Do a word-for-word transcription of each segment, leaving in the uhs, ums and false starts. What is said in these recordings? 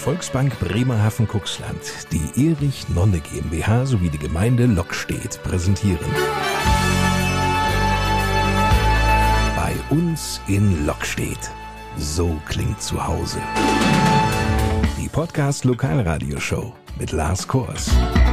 Volksbank Bremerhaven-Cuxland, die Erich Nonne GmbH sowie die Gemeinde Lockstedt präsentieren. Bei uns in Lockstedt. So klingt zu Hause. Die Podcast-Lokalradioshow mit Lars Kors.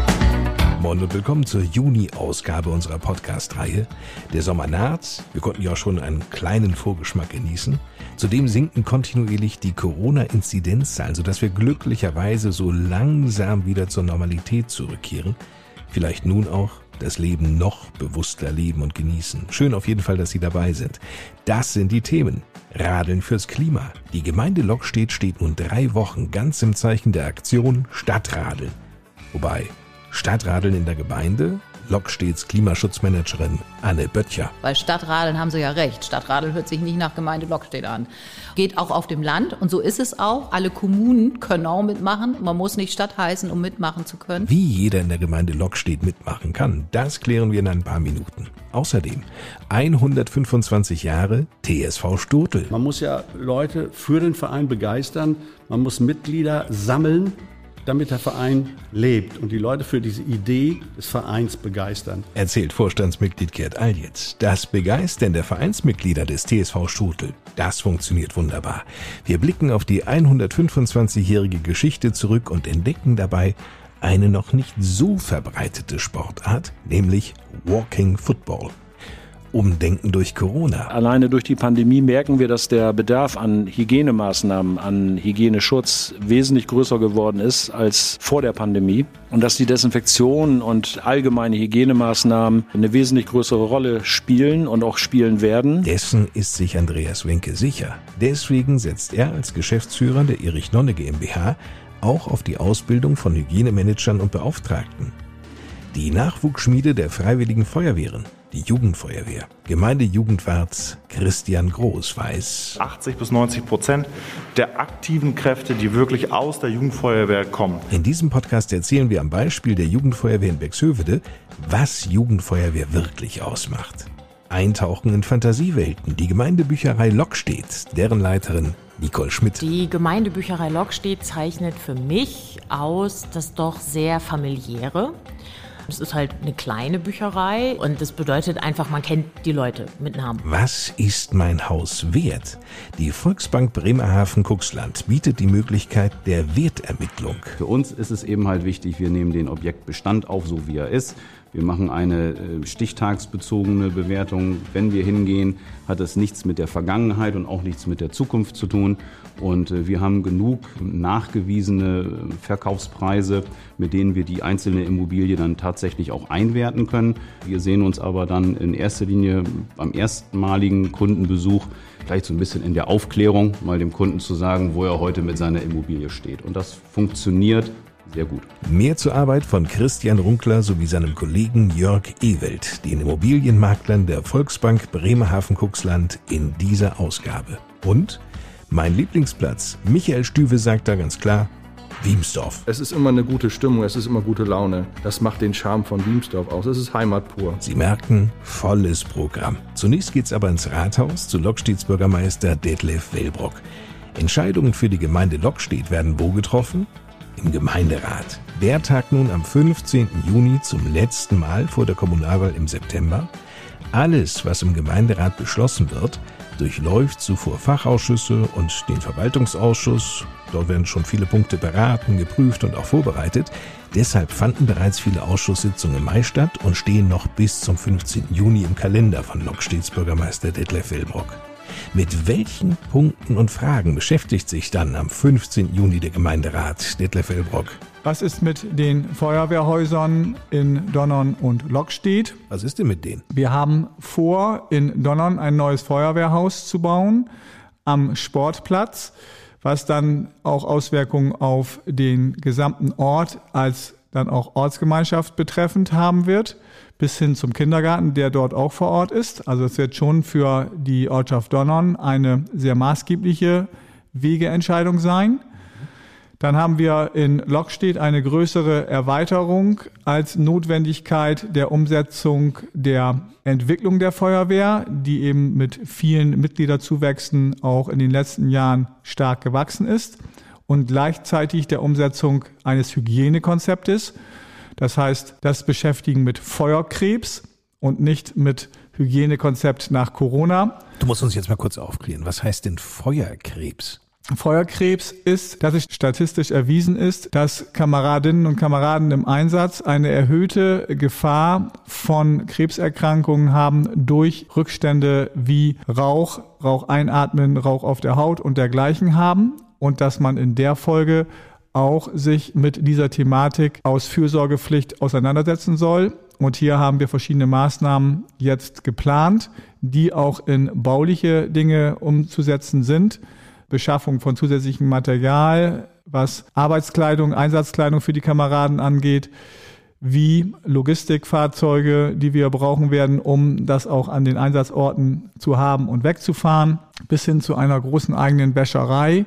Moin und willkommen zur Juni-Ausgabe unserer Podcast-Reihe. Der Sommer naht, wir konnten ja auch schon einen kleinen Vorgeschmack genießen. Zudem sinken kontinuierlich die Corona-Inzidenzzahlen, sodass wir glücklicherweise so langsam wieder zur Normalität zurückkehren. Vielleicht nun auch das Leben noch bewusster leben und genießen. Schön auf jeden Fall, dass Sie dabei sind. Das sind die Themen. Radeln fürs Klima. Die Gemeinde Lockstedt steht nun drei Wochen ganz im Zeichen der Aktion Stadtradeln. Wobei Stadtradeln in der Gemeinde, Lockstedts Klimaschutzmanagerin Anne Böttcher. Bei Stadtradeln haben Sie ja recht. Stadtradeln hört sich nicht nach Gemeinde Lockstedt an. Geht auch auf dem Land und so ist es auch. Alle Kommunen können auch mitmachen. Man muss nicht Stadt heißen, um mitmachen zu können. Wie jeder in der Gemeinde Lockstedt mitmachen kann, das klären wir in ein paar Minuten. Außerdem hundertfünfundzwanzig Jahre T S V Stotel. Man muss ja Leute für den Verein begeistern. Man muss Mitglieder sammeln, damit der Verein lebt und die Leute für diese Idee des Vereins begeistern. Erzählt Vorstandsmitglied Gerd Aljetz. Das Begeistern der Vereinsmitglieder des T S V Stotel, das funktioniert wunderbar. Wir blicken auf die hundertfünfundzwanzigjährige Geschichte zurück und entdecken dabei eine noch nicht so verbreitete Sportart, nämlich Walking Football. Umdenken durch Corona. Alleine durch die Pandemie merken wir, dass der Bedarf an Hygienemaßnahmen, an Hygieneschutz wesentlich größer geworden ist als vor der Pandemie und dass die Desinfektion und allgemeine Hygienemaßnahmen eine wesentlich größere Rolle spielen und auch spielen werden. Dessen ist sich Andreas Wenke sicher. Deswegen setzt er als Geschäftsführer der Erich Nonne GmbH auch auf die Ausbildung von Hygienemanagern und Beauftragten. Die Nachwuchsschmiede der Freiwilligen Feuerwehren, die Jugendfeuerwehr, Gemeindejugendwart Christian Groß weiß: achtzig bis neunzig Prozent der aktiven Kräfte, die wirklich aus der Jugendfeuerwehr kommen. In diesem Podcast erzählen wir am Beispiel der Jugendfeuerwehr in Bexhövede, was Jugendfeuerwehr wirklich ausmacht. Eintauchen in Fantasiewelten, die Gemeindebücherei Lockstedt, deren Leiterin Nicole Schmidt. Die Gemeindebücherei Lockstedt zeichnet für mich aus das doch sehr familiäre. Es ist halt eine kleine Bücherei und das bedeutet einfach, man kennt die Leute mit Namen. Was ist mein Haus wert? Die Volksbank Bremerhaven-Cuxland bietet die Möglichkeit der Wertermittlung. Für uns ist es eben halt wichtig, wir nehmen den Objektbestand auf, so wie er ist. Wir machen eine stichtagsbezogene Bewertung. Wenn wir hingehen, hat es nichts mit der Vergangenheit und auch nichts mit der Zukunft zu tun. Und wir haben genug nachgewiesene Verkaufspreise, mit denen wir die einzelne Immobilie dann tatsächlich auch einwerten können. Wir sehen uns aber dann in erster Linie beim erstmaligen Kundenbesuch vielleicht so ein bisschen in der Aufklärung, mal dem Kunden zu sagen, wo er heute mit seiner Immobilie steht. Und das funktioniert sehr gut. Mehr zur Arbeit von Christian Runkler sowie seinem Kollegen Jörg Ewelt, den Immobilienmaklern der Volksbank Bremerhaven-Cuxland in dieser Ausgabe. Und mein Lieblingsplatz, Michael Stüwe sagt da ganz klar, Wiemsdorf. Es ist immer eine gute Stimmung, es ist immer gute Laune. Das macht den Charme von Wiemsdorf aus. Es ist Heimat pur. Sie merken, volles Programm. Zunächst geht's aber ins Rathaus zu Lockstedts Bürgermeister Detlef Wellbrock. Entscheidungen für die Gemeinde Lockstedt werden wo getroffen? Im Gemeinderat. Der tagt nun am fünfzehnten Juni zum letzten Mal vor der Kommunalwahl im September. Alles, was im Gemeinderat beschlossen wird, durchläuft zuvor Fachausschüsse und den Verwaltungsausschuss. Dort werden schon viele Punkte beraten, geprüft und auch vorbereitet. Deshalb fanden bereits viele Ausschusssitzungen im Mai statt und stehen noch bis zum fünfzehnten Juni im Kalender von Lockstedts Bürgermeister Detlef Wellbrock. Mit welchen Punkten und Fragen beschäftigt sich dann am fünfzehnten Juni der Gemeinderat, Detlef Wellbrock? Was ist mit den Feuerwehrhäusern in Donnern und Lockstedt? Was ist denn mit denen? Wir haben vor, in Donnern ein neues Feuerwehrhaus zu bauen am Sportplatz, was dann auch Auswirkungen auf den gesamten Ort als dann auch Ortsgemeinschaft betreffend haben wird, bis hin zum Kindergarten, der dort auch vor Ort ist. Also es wird schon für die Ortschaft Donnern eine sehr maßgebliche Wegeentscheidung sein. Dann haben wir in Lockstedt eine größere Erweiterung als Notwendigkeit der Umsetzung der Entwicklung der Feuerwehr, die eben mit vielen Mitgliederzuwächsen auch in den letzten Jahren stark gewachsen ist. und gleichzeitig der Umsetzung eines Hygienekonzeptes. Das heißt, das Beschäftigen mit Feuerkrebs und nicht mit Hygienekonzept nach Corona. Du musst uns jetzt mal kurz aufklären. Was heißt denn Feuerkrebs? Feuerkrebs ist, dass es statistisch erwiesen ist, dass Kameradinnen und Kameraden im Einsatz eine erhöhte Gefahr von Krebserkrankungen haben durch Rückstände wie Rauch, Rauch einatmen, Rauch auf der Haut und dergleichen haben und dass man in der Folge auch sich mit dieser Thematik aus Fürsorgepflicht auseinandersetzen soll. Und hier haben wir verschiedene Maßnahmen jetzt geplant, die auch in bauliche Dinge umzusetzen sind. Beschaffung von zusätzlichem Material, was Arbeitskleidung, Einsatzkleidung für die Kameraden angeht, wie Logistikfahrzeuge, die wir brauchen werden, um das auch an den Einsatzorten zu haben und wegzufahren, bis hin zu einer großen eigenen Wäscherei,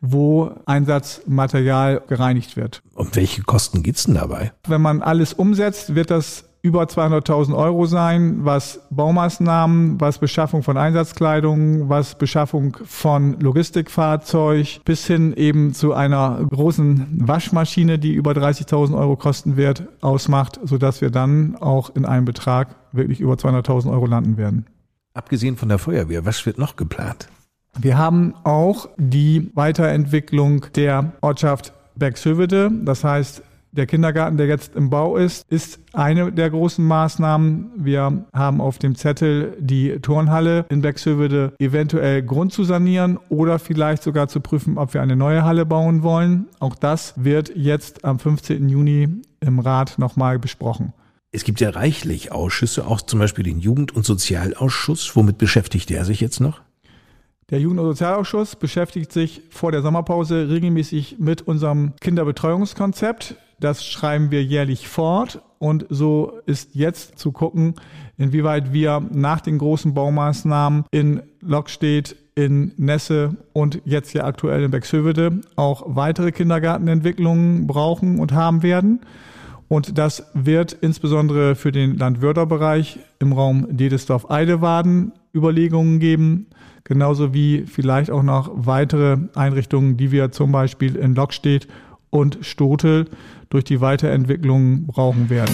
wo Einsatzmaterial gereinigt wird. Um welche Kosten geht's denn dabei? Wenn man alles umsetzt, wird das über zweihunderttausend Euro sein, was Baumaßnahmen, was Beschaffung von Einsatzkleidung, was Beschaffung von Logistikfahrzeug bis hin eben zu einer großen Waschmaschine, die über dreißigtausend Euro kosten wird, ausmacht, sodass wir dann auch in einem Betrag wirklich über zweihunderttausend Euro landen werden. Abgesehen von der Feuerwehr, was wird noch geplant? Wir haben auch die Weiterentwicklung der Ortschaft Bergshövede, das heißt, der Kindergarten, der jetzt im Bau ist, ist eine der großen Maßnahmen. Wir haben auf dem Zettel die Turnhalle in Bergshövede eventuell Grund zu sanieren oder vielleicht sogar zu prüfen, ob wir eine neue Halle bauen wollen. Auch das wird jetzt am fünfzehnten Juni im Rat nochmal besprochen. Es gibt ja reichlich Ausschüsse, auch zum Beispiel den Jugend- und Sozialausschuss. Womit beschäftigt der sich jetzt noch? Der Jugend- und Sozialausschuss beschäftigt sich vor der Sommerpause regelmäßig mit unserem Kinderbetreuungskonzept. Das schreiben wir jährlich fort und so ist jetzt zu gucken, inwieweit wir nach den großen Baumaßnahmen in Lockstedt, in Nesse und jetzt ja aktuell in Bergshövede auch weitere Kindergartenentwicklungen brauchen und haben werden. Und das wird insbesondere für den Landwörterbereich im Raum Dedesdorf-Eidewaden Überlegungen geben, genauso wie vielleicht auch noch weitere Einrichtungen, die wir zum Beispiel in Lockstedt und Stotel durch die Weiterentwicklung brauchen werden.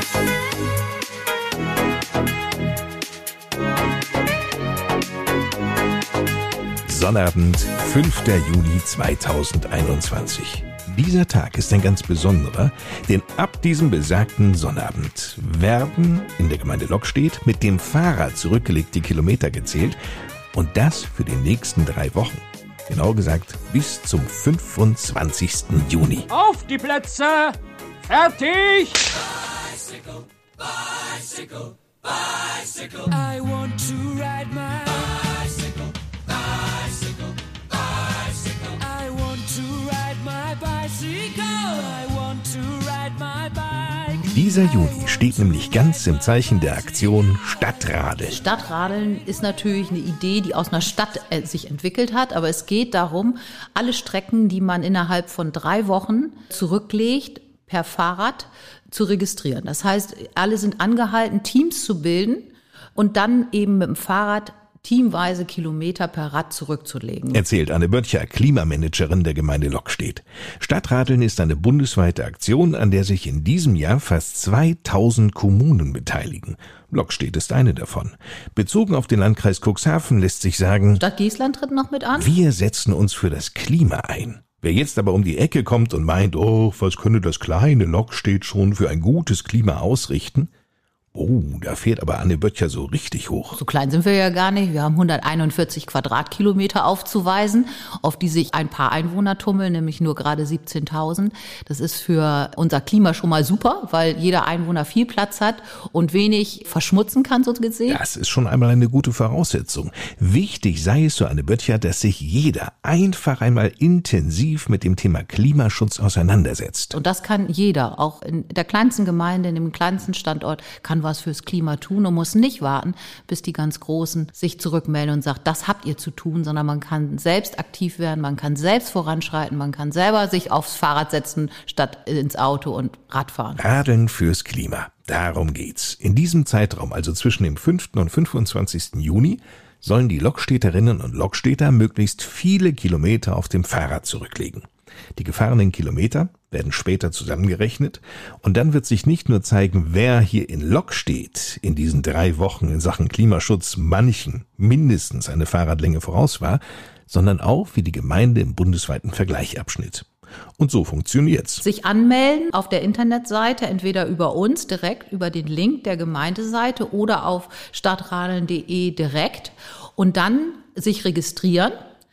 Sonnabend, fünfter Juni zweitausendeinundzwanzig. Dieser Tag ist ein ganz besonderer, denn ab diesem besagten Sonnabend werden in der Gemeinde Lockstedt mit dem Fahrrad zurückgelegte Kilometer gezählt und das für die nächsten drei Wochen. Genau gesagt bis zum fünfundzwanzigsten Juni. Auf die Plätze! Fertig! Bicycle, bicycle, bicycle. I want to ride my bicycle, bicycle, bicycle. I want to ride my bicycle. I want to ride my bike. Dieser Juni steht nämlich ganz im Zeichen der Aktion Stadtradeln. Stadtradeln ist natürlich eine Idee, die aus einer Stadt äh, sich entwickelt hat, aber es geht darum, alle Strecken, die man innerhalb von drei Wochen zurücklegt, per Fahrrad zu registrieren. Das heißt, alle sind angehalten, Teams zu bilden und dann eben mit dem Fahrrad teamweise Kilometer per Rad zurückzulegen. Erzählt Anne Böttcher, Klimamanagerin der Gemeinde Lockstedt. Stadtradeln ist eine bundesweite Aktion, an der sich in diesem Jahr fast zweitausend Kommunen beteiligen. Lockstedt ist eine davon. Bezogen auf den Landkreis Cuxhaven lässt sich sagen, Stadt Giesland tritt noch mit an. Wir setzen uns für das Klima ein. Wer jetzt aber um die Ecke kommt und meint, oh, was könne das kleine Lockstedt schon für ein gutes Klima ausrichten? Oh, da fährt aber Anne Böttcher so richtig hoch. So klein sind wir ja gar nicht. Wir haben hunderteinundvierzig Quadratkilometer aufzuweisen, auf die sich ein paar Einwohner tummeln, nämlich nur gerade siebzehntausend. Das ist für unser Klima schon mal super, weil jeder Einwohner viel Platz hat und wenig verschmutzen kann, so gesehen. Das ist schon einmal eine gute Voraussetzung. Wichtig sei es, so Anne Böttcher, dass sich jeder einfach einmal intensiv mit dem Thema Klimaschutz auseinandersetzt. Und das kann jeder, auch in der kleinsten Gemeinde, in dem kleinsten Standort, kann was fürs Klima tun und muss nicht warten, bis die ganz Großen sich zurückmelden und sagen, das habt ihr zu tun, sondern man kann selbst aktiv werden, man kann selbst voranschreiten, man kann selber sich aufs Fahrrad setzen, statt ins Auto und Radfahren. Radeln fürs Klima, darum geht's. In diesem Zeitraum, also zwischen dem fünften und fünfundzwanzigsten Juni, sollen die Lockstädterinnen und Lockstädter möglichst viele Kilometer auf dem Fahrrad zurücklegen. Die gefahrenen Kilometer werden später zusammengerechnet und dann wird sich nicht nur zeigen, wer hier in Lockstedt in diesen drei Wochen in Sachen Klimaschutz manchen mindestens eine Fahrradlänge voraus war, sondern auch, wie die Gemeinde im bundesweiten Vergleich abschnitt. Und so funktioniert's. Sich anmelden auf der Internetseite, entweder über uns direkt, über den Link der Gemeindeseite oder auf stadtradeln punkt de direkt und dann sich registrieren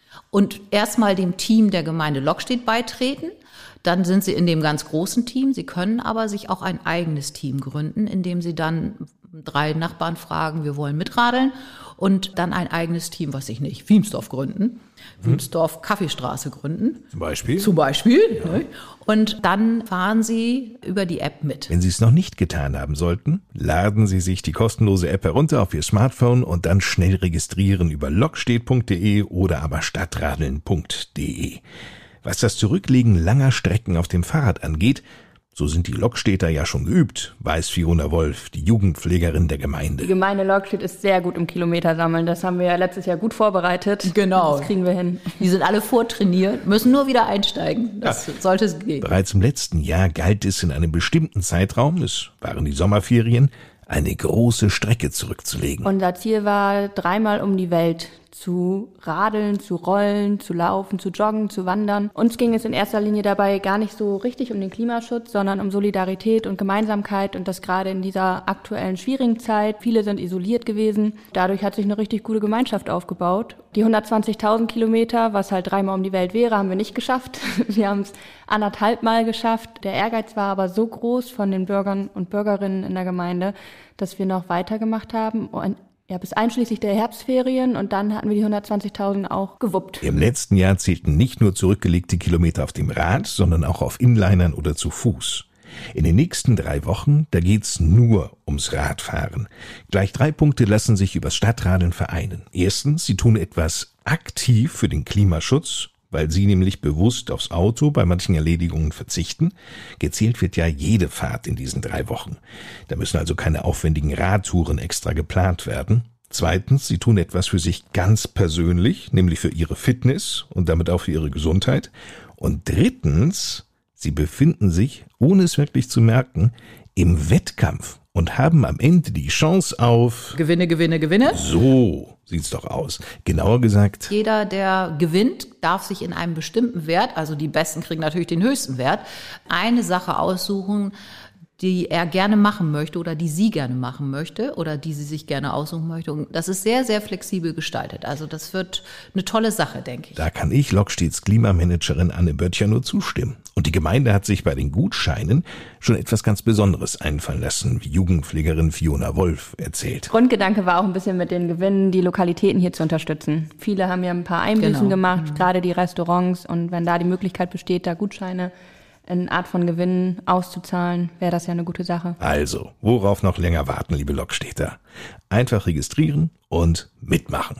und erstmal dem Team der Gemeinde Lockstedt beitreten. Dann sind Sie in dem ganz großen Team. Sie können aber sich auch ein eigenes Team gründen, indem Sie dann drei Nachbarn fragen, wir wollen mitradeln und dann ein eigenes Team, was ich nicht, Wiemsdorf gründen, hm. Wiemsdorf Kaffeestraße gründen. Zum Beispiel? Zum Beispiel. Ja. Ne? Und dann fahren Sie über die App mit. Wenn Sie es noch nicht getan haben sollten, laden Sie sich die kostenlose App herunter auf Ihr Smartphone und dann schnell registrieren über lockstedt punkt de oder aber stadtradeln punkt de. Was das Zurücklegen langer Strecken auf dem Fahrrad angeht, so sind die Lockstädter ja schon geübt, weiß Fiona Wolf, die Jugendpflegerin der Gemeinde. Die Gemeinde Lockstedt ist sehr gut im Kilometersammeln. Das haben wir ja letztes Jahr gut vorbereitet. Genau. Das kriegen wir hin. Die sind alle vortrainiert, müssen nur wieder einsteigen. Das ja. sollte es gehen. Bereits im letzten Jahr galt es in einem bestimmten Zeitraum, es waren die Sommerferien, eine große Strecke zurückzulegen. Unser Ziel war, dreimal um die Welt zu radeln, zu rollen, zu laufen, zu joggen, zu wandern. Uns ging es in erster Linie dabei gar nicht so richtig um den Klimaschutz, sondern um Solidarität und Gemeinsamkeit und das gerade in dieser aktuellen schwierigen Zeit. Viele sind isoliert gewesen. Dadurch hat sich eine richtig gute Gemeinschaft aufgebaut. Die hundertzwanzigtausend Kilometer, was halt dreimal um die Welt wäre, haben wir nicht geschafft. Wir haben es anderthalb Mal geschafft. Der Ehrgeiz war aber so groß von den Bürgern und Bürgerinnen in der Gemeinde, dass wir noch weitergemacht haben und ja, bis einschließlich der Herbstferien und dann hatten wir die hundertzwanzigtausend auch gewuppt. Im letzten Jahr zählten nicht nur zurückgelegte Kilometer auf dem Rad, sondern auch auf Inlinern oder zu Fuß. In den nächsten drei Wochen, da geht's nur ums Radfahren. Gleich drei Punkte lassen sich übers Stadtradeln vereinen. Erstens, Sie tun etwas aktiv für den Klimaschutz, weil Sie nämlich bewusst aufs Auto bei manchen Erledigungen verzichten. Gezählt wird ja jede Fahrt in diesen drei Wochen. Da müssen also keine aufwendigen Radtouren extra geplant werden. Zweitens, Sie tun etwas für sich ganz persönlich, nämlich für Ihre Fitness und damit auch für Ihre Gesundheit. Und drittens, Sie befinden sich, ohne es wirklich zu merken, im Wettkampf und haben am Ende die Chance auf Gewinne, Gewinne, Gewinne. So sieht's doch aus. Genauer gesagt, jeder, der gewinnt, darf sich in einem bestimmten Wert, also die Besten kriegen natürlich den höchsten Wert, eine Sache aussuchen, die er gerne machen möchte oder die sie gerne machen möchte oder die sie sich gerne aussuchen möchte. Und das ist sehr, sehr flexibel gestaltet. Also das wird eine tolle Sache, denke ich. Da kann ich Lockstedts Klimamanagerin Anne Böttcher nur zustimmen. Und die Gemeinde hat sich bei den Gutscheinen schon etwas ganz Besonderes einfallen lassen, wie Jugendpflegerin Fiona Wolf erzählt. Grundgedanke war auch ein bisschen mit den Gewinnen, die Lokalitäten hier zu unterstützen. Viele haben ja ein paar Einbüßen genau. gemacht, mhm. gerade die Restaurants. Und wenn da die Möglichkeit besteht, da Gutscheine in Art von Gewinnen auszuzahlen, wäre das ja eine gute Sache. Also, worauf noch länger warten, liebe Lockstädter? Einfach registrieren und mitmachen.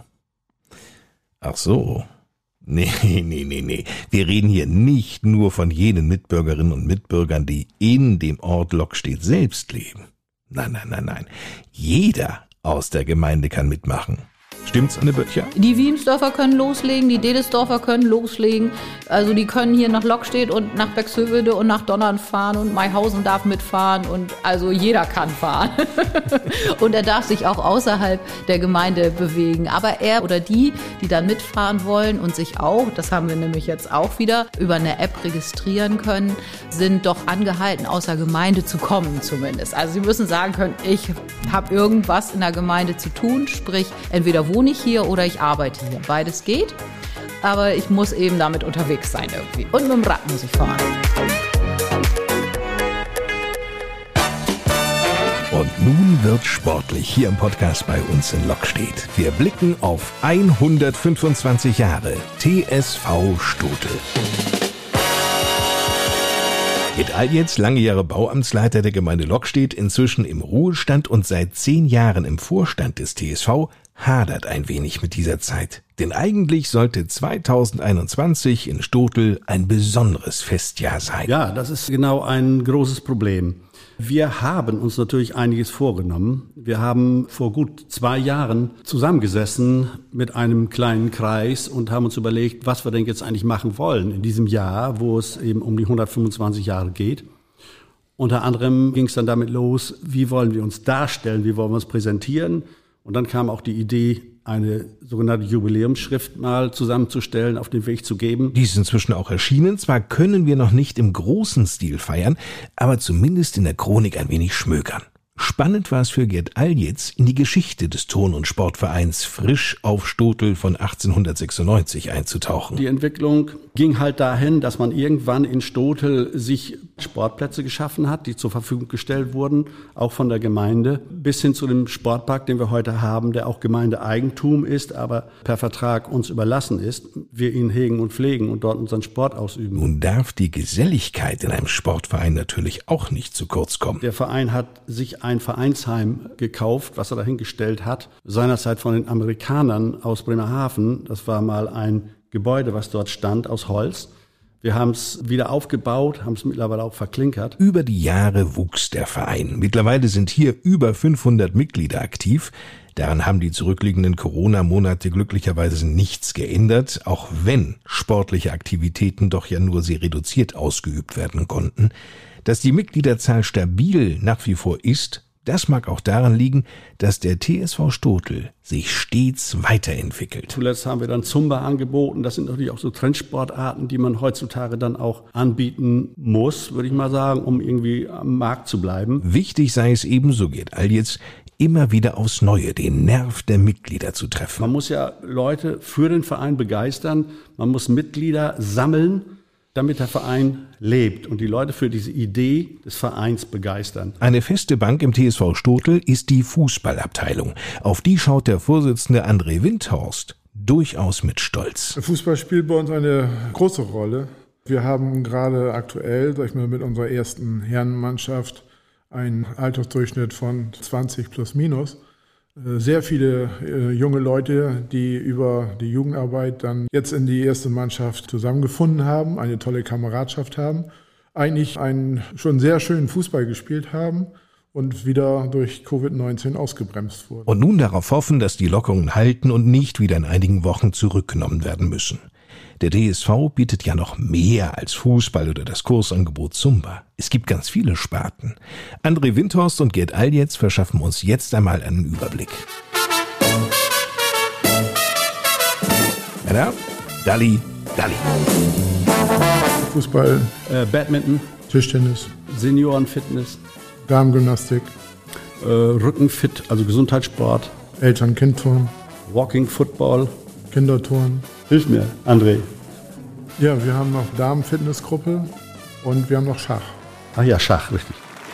Ach so. Nee, nee, nee, nee. Wir reden hier nicht nur von jenen Mitbürgerinnen und Mitbürgern, die in dem Ort Lockstedt selbst leben. Nein, nein, nein, nein. Jeder aus der Gemeinde kann mitmachen. Stimmt's, Anne Böttcher? Die Wiemsdorfer können loslegen, die Dedesdorfer können loslegen. Also die können hier nach Lockstedt und nach Bexhövede und nach Donnern fahren und Maihausen darf mitfahren und also jeder kann fahren. Und er darf sich auch außerhalb der Gemeinde bewegen. Aber er oder die, die dann mitfahren wollen und sich auch, das haben wir nämlich jetzt auch wieder, über eine App registrieren können, sind doch angehalten, außer Gemeinde zu kommen zumindest. Also sie müssen sagen können, ich habe irgendwas in der Gemeinde zu tun, sprich entweder wohne ich hier oder ich arbeite hier. Beides geht, aber ich muss eben damit unterwegs sein irgendwie. Und mit dem Rad muss ich fahren. Und nun wird sportlich hier im Podcast bei uns in Lockstedt. Wir blicken auf hundertfünfundzwanzig Jahre T S V Stotel. Mit Aljetz, lange Jahre Bauamtsleiter der Gemeinde Lockstedt, inzwischen im Ruhestand und seit zehn Jahren im Vorstand des T S V, hadert ein wenig mit dieser Zeit. Denn eigentlich sollte zweitausendeinundzwanzig in Stotel ein besonderes Festjahr sein. Ja, das ist genau ein großes Problem. Wir haben uns natürlich einiges vorgenommen. Wir haben vor gut zwei Jahren zusammengesessen mit einem kleinen Kreis und haben uns überlegt, was wir denn jetzt eigentlich machen wollen in diesem Jahr, wo es eben um die hundertfünfundzwanzig Jahre geht. Unter anderem ging es dann damit los, wie wollen wir uns darstellen, wie wollen wir uns präsentieren. Und dann kam auch die Idee, eine sogenannte Jubiläumsschrift mal zusammenzustellen, auf den Weg zu geben. Die ist inzwischen auch erschienen. Zwar können wir noch nicht im großen Stil feiern, aber zumindest in der Chronik ein wenig schmökern. Spannend war es für Gerd Aljitz, in die Geschichte des Turn- und Sportvereins Frisch auf Stotel von achtzehnhundertsechsundneunzig einzutauchen. Die Entwicklung ging halt dahin, dass man irgendwann in Stotel sich Sportplätze geschaffen hat, die zur Verfügung gestellt wurden, auch von der Gemeinde, bis hin zu dem Sportpark, den wir heute haben, der auch Gemeindeeigentum ist, aber per Vertrag uns überlassen ist. Wir ihn hegen und pflegen und dort unseren Sport ausüben. Nun darf die Geselligkeit in einem Sportverein natürlich auch nicht zu kurz kommen. Der Verein hat sich ein Vereinsheim gekauft, was er dahingestellt hat, seinerzeit von den Amerikanern aus Bremerhaven. Das war mal ein Gebäude, was dort stand, aus Holz. Wir haben es wieder aufgebaut, haben es mittlerweile auch verklinkert. Über die Jahre wuchs der Verein. Mittlerweile sind hier über fünfhundert Mitglieder aktiv. Daran haben die zurückliegenden Corona-Monate glücklicherweise nichts geändert, auch wenn sportliche Aktivitäten doch ja nur sehr reduziert ausgeübt werden konnten. Dass die Mitgliederzahl stabil nach wie vor ist, das mag auch daran liegen, dass der T S V Stotel sich stets weiterentwickelt. Zuletzt haben wir dann Zumba angeboten. Das sind natürlich auch so Trendsportarten, die man heutzutage dann auch anbieten muss, würde ich mal sagen, um irgendwie am Markt zu bleiben. Wichtig sei es ebenso, Gerd Aljitz, immer wieder aufs Neue den Nerv der Mitglieder zu treffen. Man muss ja Leute für den Verein begeistern. Man muss Mitglieder sammeln, damit der Verein lebt und die Leute für diese Idee des Vereins begeistern. Eine feste Bank im T S V Stotel ist die Fußballabteilung. Auf die schaut der Vorsitzende André Windhorst durchaus mit Stolz. Fußball spielt bei uns eine große Rolle. Wir haben gerade aktuell, sag ich mal, mit unserer ersten Herrenmannschaft einen Altersdurchschnitt von zwanzig plus minus. Sehr viele äh, junge Leute, die über die Jugendarbeit dann jetzt in die erste Mannschaft zusammengefunden haben, eine tolle Kameradschaft haben, eigentlich einen schon sehr schönen Fußball gespielt haben und wieder durch Covid neunzehn ausgebremst wurden. Und nun darauf hoffen, dass die Lockerungen halten und nicht wieder in einigen Wochen zurückgenommen werden müssen. Der T S V bietet ja noch mehr als Fußball oder das Kursangebot Zumba. Es gibt ganz viele Sparten. André Windhorst und Gerd Aljitz verschaffen uns jetzt einmal einen Überblick. Männer, Dalli, Dalli. Fußball, äh, Badminton, Tischtennis, Seniorenfitness, Darmgymnastik, äh, Rückenfit, also Gesundheitssport, Eltern-Kind-Turn, Walking Football, Kinderturnen. Hilf mir, André. Ja, wir haben noch Damen-Fitnessgruppe und wir haben noch Schach. Ach ja, Schach, richtig.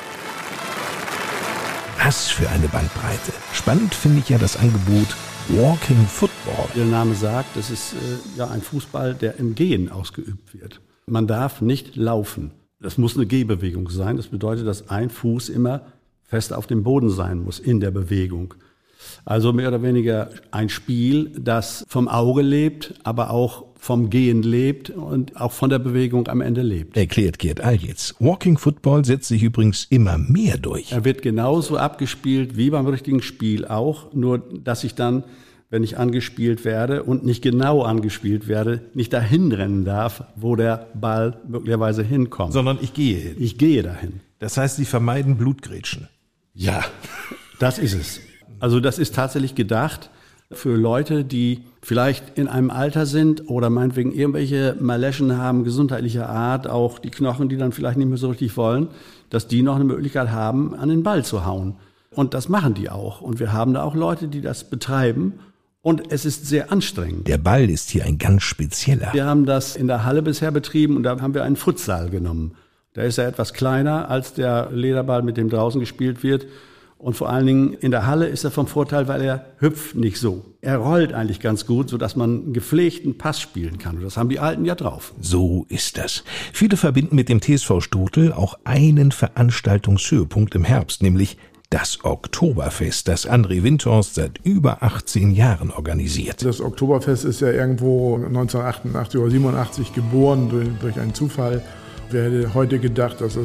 Was für eine Bandbreite. Spannend finde ich ja das Angebot Walking Football. Wie der Name sagt, das ist äh, ja ein Fußball, der im Gehen ausgeübt wird. Man darf nicht laufen. Das muss eine Gehbewegung sein. Das bedeutet, dass ein Fuß immer fest auf dem Boden sein muss in der Bewegung. Also mehr oder weniger ein Spiel, das vom Auge lebt, aber auch vom Gehen lebt und auch von der Bewegung am Ende lebt. Erklärt Gerd Aljitz. Walking Football setzt sich übrigens immer mehr durch. Er wird genauso abgespielt wie beim richtigen Spiel auch, nur dass ich dann, wenn ich angespielt werde und nicht genau angespielt werde, nicht dahin rennen darf, wo der Ball möglicherweise hinkommt. Sondern ich gehe hin. Ich gehe dahin. Das heißt, Sie vermeiden Blutgrätschen. Ja, das ist es. Also das ist tatsächlich gedacht für Leute, die vielleicht in einem Alter sind oder meinetwegen irgendwelche Maleschen haben, gesundheitlicher Art, auch die Knochen, die dann vielleicht nicht mehr so richtig wollen, dass die noch eine Möglichkeit haben, an den Ball zu hauen. Und das machen die auch. Und wir haben da auch Leute, die das betreiben. Und es ist sehr anstrengend. Der Ball ist hier ein ganz spezieller. Wir haben das in der Halle bisher betrieben und da haben wir einen Futsal genommen. Da ist er etwas kleiner als der Lederball, mit dem draußen gespielt wird. Und vor allen Dingen in der Halle ist er vom Vorteil, weil er hüpft nicht so. Er rollt eigentlich ganz gut, sodass man einen gepflegten Pass spielen kann. Und das haben die Alten ja drauf. So ist das. Viele verbinden mit dem T S V Stotel auch einen Veranstaltungshöhepunkt im Herbst, nämlich das Oktoberfest, das André Windhorst seit über achtzehn Jahren organisiert. Das Oktoberfest ist ja irgendwo neunzehnhundertachtundachtzig oder siebenundachtzig geboren durch, durch einen Zufall. Wer hätte heute gedacht, dass es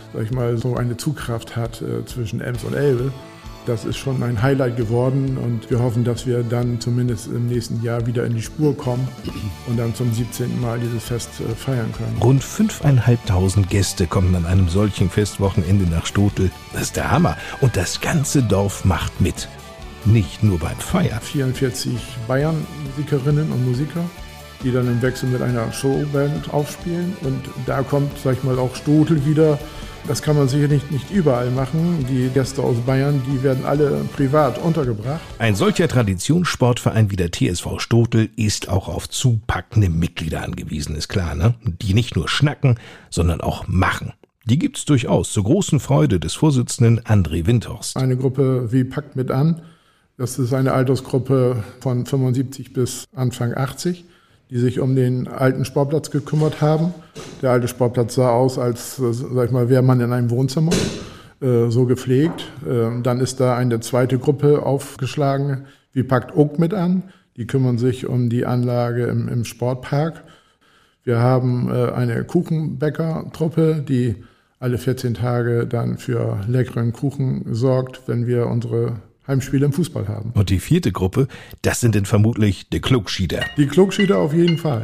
sag ich mal, so eine Zugkraft hat äh, zwischen Ems und Elbe. Das ist schon ein Highlight geworden und wir hoffen, dass wir dann zumindest im nächsten Jahr wieder in die Spur kommen und dann zum siebzehnten Mal dieses Fest äh, feiern können. Rund fünftausendfünfhundert Gäste kommen an einem solchen Festwochenende nach Stotel. Das ist der Hammer. Und das ganze Dorf macht mit. Nicht nur beim Feiern. vierundvierzig Bayern-Musikerinnen und Musiker, die dann im Wechsel mit einer Showband aufspielen. Und da kommt, sag ich mal, auch Stotel wieder. Das kann man sicherlich nicht überall machen. Die Gäste aus Bayern, die werden alle privat untergebracht. Ein solcher Traditionssportverein wie der T S V Stotel ist auch auf zupackende Mitglieder angewiesen, ist klar, ne? Die nicht nur schnacken, sondern auch machen. Die gibt's durchaus, zur großen Freude des Vorsitzenden André Windhorst. Eine Gruppe wie Packt mit an. Das ist eine Altersgruppe von fünfundsiebzig bis Anfang achtzig. Die sich um den alten Sportplatz gekümmert haben. Der alte Sportplatz sah aus, als, sag ich mal, wäre man in einem Wohnzimmer, äh, so gepflegt. Äh, dann ist da eine zweite Gruppe aufgeschlagen, wie Packt Uck mit an. Die kümmern sich um die Anlage im, im Sportpark. Wir haben äh, eine Kuchenbäcker-Truppe, die alle vierzehn Tage dann für leckeren Kuchen sorgt, wenn wir unsere Heimspiele im Fußball haben. Und die vierte Gruppe, das sind dann vermutlich die Klugschieder. Die Klugschieder auf jeden Fall.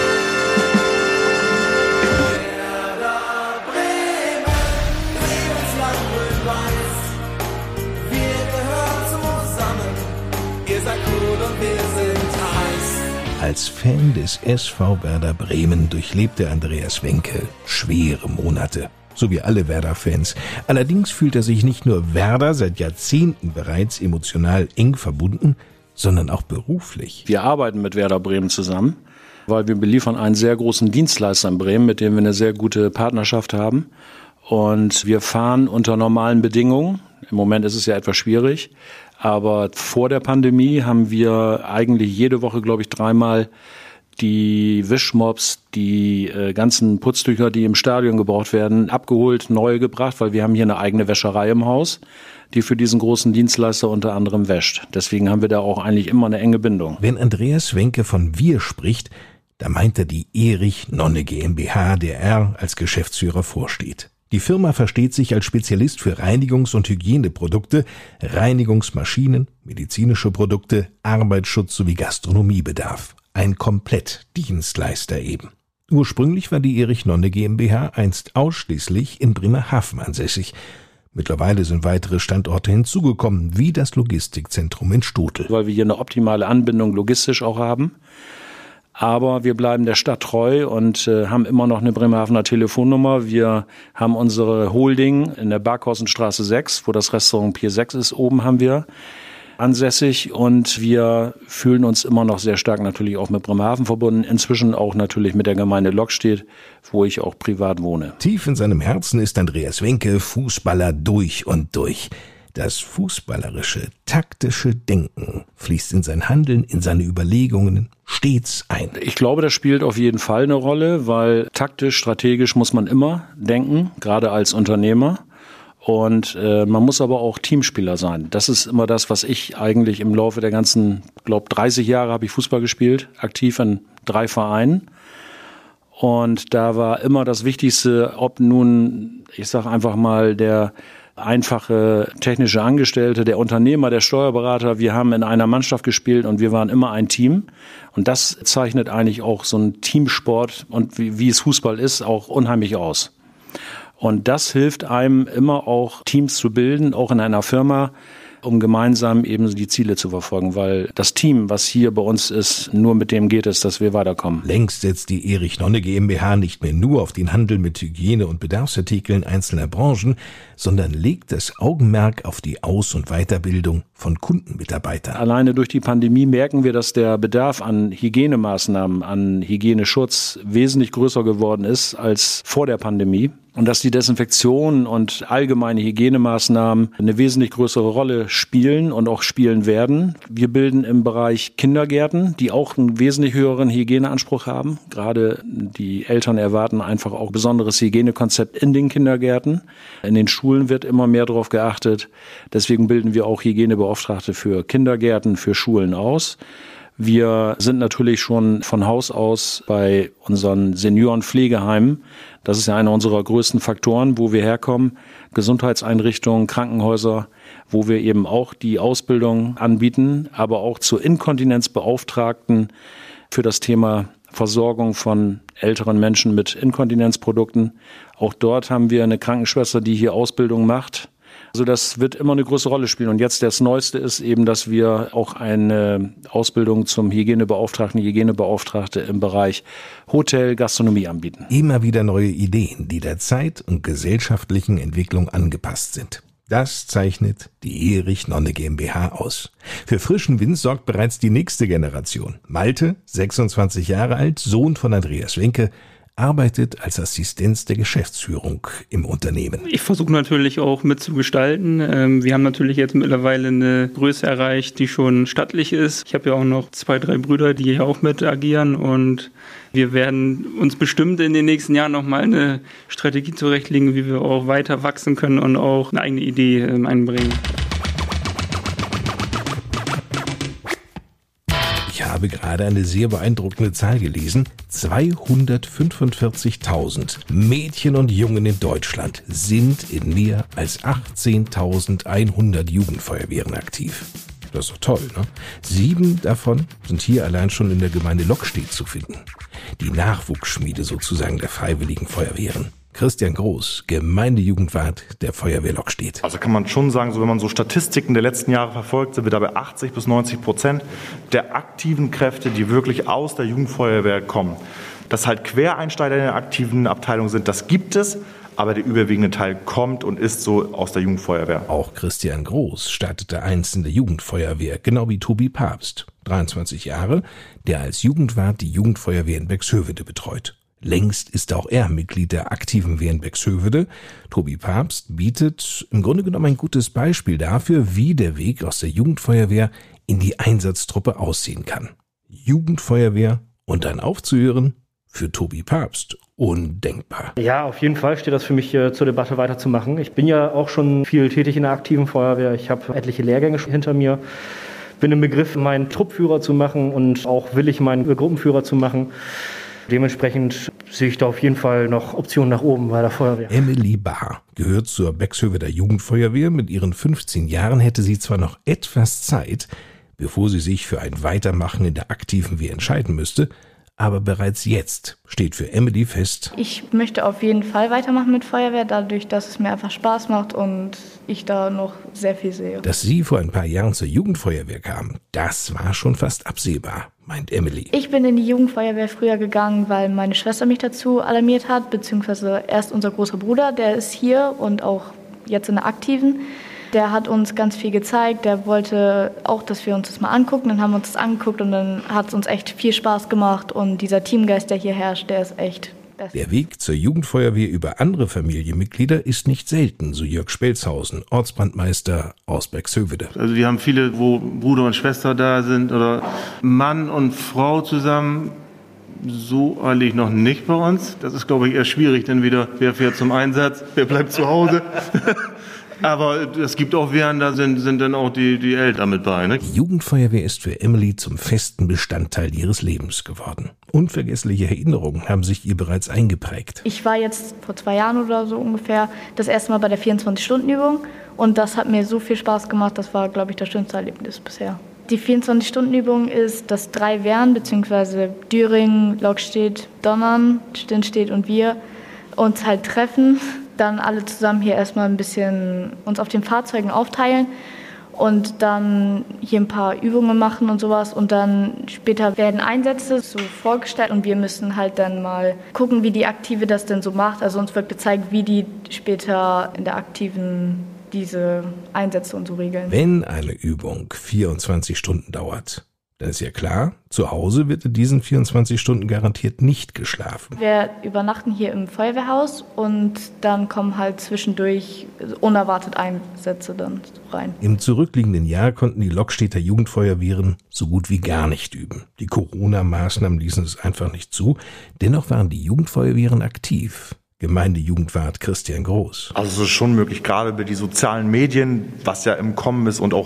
Als Fan des S V Werder Bremen durchlebte Andreas Wenke schwere Monate. So wie alle Werder-Fans. Allerdings fühlt er sich nicht nur Werder seit Jahrzehnten bereits emotional eng verbunden, sondern auch beruflich. Wir arbeiten mit Werder Bremen zusammen, weil wir beliefern einen sehr großen Dienstleister in Bremen, mit dem wir eine sehr gute Partnerschaft haben. Und wir fahren unter normalen Bedingungen. Im Moment ist es ja etwas schwierig. Aber vor der Pandemie haben wir eigentlich jede Woche, glaube ich, dreimal die Wischmops, die äh, ganzen Putztücher, die im Stadion gebraucht werden, abgeholt, neu gebracht, weil wir haben hier eine eigene Wäscherei im Haus, die für diesen großen Dienstleister unter anderem wäscht. Deswegen haben wir da auch eigentlich immer eine enge Bindung. Wenn Andreas Wenke von wir spricht, da meint er die Erich Nonne GmbH, der er als Geschäftsführer vorsteht. Die Firma versteht sich als Spezialist für Reinigungs- und Hygieneprodukte, Reinigungsmaschinen, medizinische Produkte, Arbeitsschutz sowie Gastronomiebedarf. Ein Komplettdienstleister eben. Ursprünglich war die Erich Nonne GmbH einst ausschließlich in Bremerhaven ansässig. Mittlerweile sind weitere Standorte hinzugekommen, wie das Logistikzentrum in Stotel. Weil wir hier eine optimale Anbindung logistisch auch haben. Aber wir bleiben der Stadt treu und äh, haben immer noch eine Bremerhavener Telefonnummer. Wir haben unsere Holding in der Barkhausenstraße sechs, wo das Restaurant Pier sechs ist, oben haben wir ansässig und wir fühlen uns immer noch sehr stark natürlich auch mit Bremerhaven verbunden, inzwischen auch natürlich mit der Gemeinde Lockstedt, wo ich auch privat wohne. Tief in seinem Herzen ist Andreas Wenke Fußballer durch und durch. Das fußballerische, taktische Denken fließt in sein Handeln, in seine Überlegungen stets ein. Ich glaube, das spielt auf jeden Fall eine Rolle, weil taktisch, strategisch muss man immer denken, gerade als Unternehmer. Und äh, man muss aber auch Teamspieler sein. Das ist immer das, was ich eigentlich im Laufe der ganzen, glaube dreißig Jahre habe ich Fußball gespielt, aktiv in drei Vereinen. Und da war immer das Wichtigste, ob nun, ich sage einfach mal, der einfache technische Angestellte, der Unternehmer, der Steuerberater, wir haben in einer Mannschaft gespielt und wir waren immer ein Team. Und das zeichnet eigentlich auch so ein Teamsport und wie, wie es Fußball ist, auch unheimlich aus. Und das hilft einem immer auch Teams zu bilden, auch in einer Firma, um gemeinsam eben die Ziele zu verfolgen, weil das Team, was hier bei uns ist, nur mit dem geht es, dass wir weiterkommen. Längst setzt die Erich Nonne GmbH nicht mehr nur auf den Handel mit Hygiene- und Bedarfsartikeln einzelner Branchen, sondern legt das Augenmerk auf die Aus- und Weiterbildung von Kundenmitarbeitern. Alleine durch die Pandemie merken wir, dass der Bedarf an Hygienemaßnahmen, an Hygieneschutz wesentlich größer geworden ist als vor der Pandemie. Und dass die Desinfektion und allgemeine Hygienemaßnahmen eine wesentlich größere Rolle spielen und auch spielen werden. Wir bilden im Bereich Kindergärten, die auch einen wesentlich höheren Hygieneanspruch haben. Gerade die Eltern erwarten einfach auch besonderes Hygienekonzept in den Kindergärten. In den Schulen wird immer mehr darauf geachtet. Deswegen bilden wir auch Hygienebeauftragte für Kindergärten, für Schulen aus. Wir sind natürlich schon von Haus aus bei unseren Seniorenpflegeheimen. Das ist ja einer unserer größten Faktoren, wo wir herkommen. Gesundheitseinrichtungen, Krankenhäuser, wo wir eben auch die Ausbildung anbieten, aber auch zur Inkontinenzbeauftragten für das Thema Versorgung von älteren Menschen mit Inkontinenzprodukten. Auch dort haben wir eine Krankenschwester, die hier Ausbildung macht. Also das wird immer eine größere Rolle spielen. Und jetzt das Neueste ist eben, dass wir auch eine Ausbildung zum Hygienebeauftragten, Hygienebeauftragte im Bereich Hotel, Gastronomie anbieten. Immer wieder neue Ideen, die der Zeit und gesellschaftlichen Entwicklung angepasst sind. Das zeichnet die Erich Nonne GmbH aus. Für frischen Wind sorgt bereits die nächste Generation. Malte, sechsundzwanzig Jahre alt, Sohn von Andreas Wenke, arbeitet als Assistenz der Geschäftsführung im Unternehmen. Ich versuche natürlich auch mitzugestalten. Wir haben natürlich jetzt mittlerweile eine Größe erreicht, die schon stattlich ist. Ich habe ja auch noch zwei, drei Brüder, die hier auch mit agieren, und wir werden uns bestimmt in den nächsten Jahren nochmal eine Strategie zurechtlegen, wie wir auch weiter wachsen können und auch eine eigene Idee einbringen. Ich habe gerade eine sehr beeindruckende Zahl gelesen. zweihundertfünfundvierzigtausend Mädchen und Jungen in Deutschland sind in mehr als achtzehntausendeinhundert Jugendfeuerwehren aktiv. Das ist doch toll, ne? Sieben davon sind hier allein schon in der Gemeinde Lockstedt zu finden. Die Nachwuchsschmiede sozusagen der Freiwilligen Feuerwehren. Christian Groß, Gemeindejugendwart der Feuerwehr Lockstedt. Also kann man schon sagen, so wenn man so Statistiken der letzten Jahre verfolgt, sind wir da bei achtzig bis neunzig Prozent der aktiven Kräfte, die wirklich aus der Jugendfeuerwehr kommen. Dass halt Quereinsteiger in der aktiven Abteilung sind, das gibt es, aber der überwiegende Teil kommt und ist so aus der Jugendfeuerwehr. Auch Christian Groß startete einst in der Jugendfeuerwehr, genau wie Tobi Papst, dreiundzwanzig Jahre, der als Jugendwart die Jugendfeuerwehr in Bexhövede betreut. Längst ist auch er Mitglied der aktiven Wehr in Bexhövede. Tobi Papst bietet im Grunde genommen ein gutes Beispiel dafür, wie der Weg aus der Jugendfeuerwehr in die Einsatztruppe aussehen kann. Jugendfeuerwehr und dann aufzuhören, für Tobi Papst undenkbar. Ja, auf jeden Fall steht das für mich äh, zur Debatte weiterzumachen. Ich bin ja auch schon viel tätig in der aktiven Feuerwehr. Ich habe etliche Lehrgänge hinter mir. Bin im Begriff, meinen Truppführer zu machen und auch willig, meinen Gruppenführer zu machen. Dementsprechend sehe ich da auf jeden Fall noch Optionen nach oben bei der Feuerwehr. Emily Bahr gehört zur Bexhöveder Jugendfeuerwehr. Mit ihren fünfzehn Jahren hätte sie zwar noch etwas Zeit, bevor sie sich für ein Weitermachen in der aktiven Wehr entscheiden müsste, aber bereits jetzt steht für Emily fest: Ich möchte auf jeden Fall weitermachen mit Feuerwehr, dadurch, dass es mir einfach Spaß macht und ich da noch sehr viel sehe. Dass sie vor ein paar Jahren zur Jugendfeuerwehr kam, das war schon fast absehbar, meint Emily. Ich bin in die Jugendfeuerwehr früher gegangen, weil meine Schwester mich dazu alarmiert hat, beziehungsweise erst unser großer Bruder, der ist hier und auch jetzt in der Aktiven. Der hat uns ganz viel gezeigt, der wollte auch, dass wir uns das mal angucken. Dann haben wir uns das angeguckt und dann hat es uns echt viel Spaß gemacht. Und dieser Teamgeist, der hier herrscht, der ist echt best. Der Weg zur Jugendfeuerwehr über andere Familienmitglieder ist nicht selten, so Jörg Spelzhausen, Ortsbrandmeister aus Bexhövede. Also wir haben viele, wo Bruder und Schwester da sind oder Mann und Frau zusammen. So eigentlich noch nicht bei uns. Das ist, glaube ich, eher schwierig, denn wieder, wer fährt zum Einsatz, wer bleibt zu Hause. Aber es gibt auch Wehren, da sind, sind dann auch die, die Eltern mit bei. Ne? Die Jugendfeuerwehr ist für Emily zum festen Bestandteil ihres Lebens geworden. Unvergessliche Erinnerungen haben sich ihr bereits eingeprägt. Ich war jetzt vor zwei Jahren oder so ungefähr das erste Mal bei der vierundzwanzig-Stunden-Übung und das hat mir so viel Spaß gemacht. Das war, glaube ich, das schönste Erlebnis bisher. Die vierundzwanzig-Stunden-Übung ist, dass drei Wehren, beziehungsweise Düring, Lockstedt, Donnern, Stinnstedt und wir, uns halt treffen. Dann alle zusammen hier erstmal ein bisschen uns auf den Fahrzeugen aufteilen und dann hier ein paar Übungen machen und sowas. Und dann später werden Einsätze so vorgestellt und wir müssen halt dann mal gucken, wie die Aktive das denn so macht. Also uns wird gezeigt, wie die später in der Aktiven diese Einsätze und so regeln. Wenn eine Übung vierundzwanzig Stunden dauert, dann ist ja klar, zu Hause wird in diesen vierundzwanzig Stunden garantiert nicht geschlafen. Wir übernachten hier im Feuerwehrhaus und dann kommen halt zwischendurch unerwartet Einsätze dann rein. Im zurückliegenden Jahr konnten die Lockstedter Jugendfeuerwehren so gut wie gar nicht üben. Die Corona-Maßnahmen ließen es einfach nicht zu. Dennoch waren die Jugendfeuerwehren aktiv. Gemeindejugendwart Christian Groß. Also es ist schon möglich, gerade über die sozialen Medien, was ja im Kommen ist und auch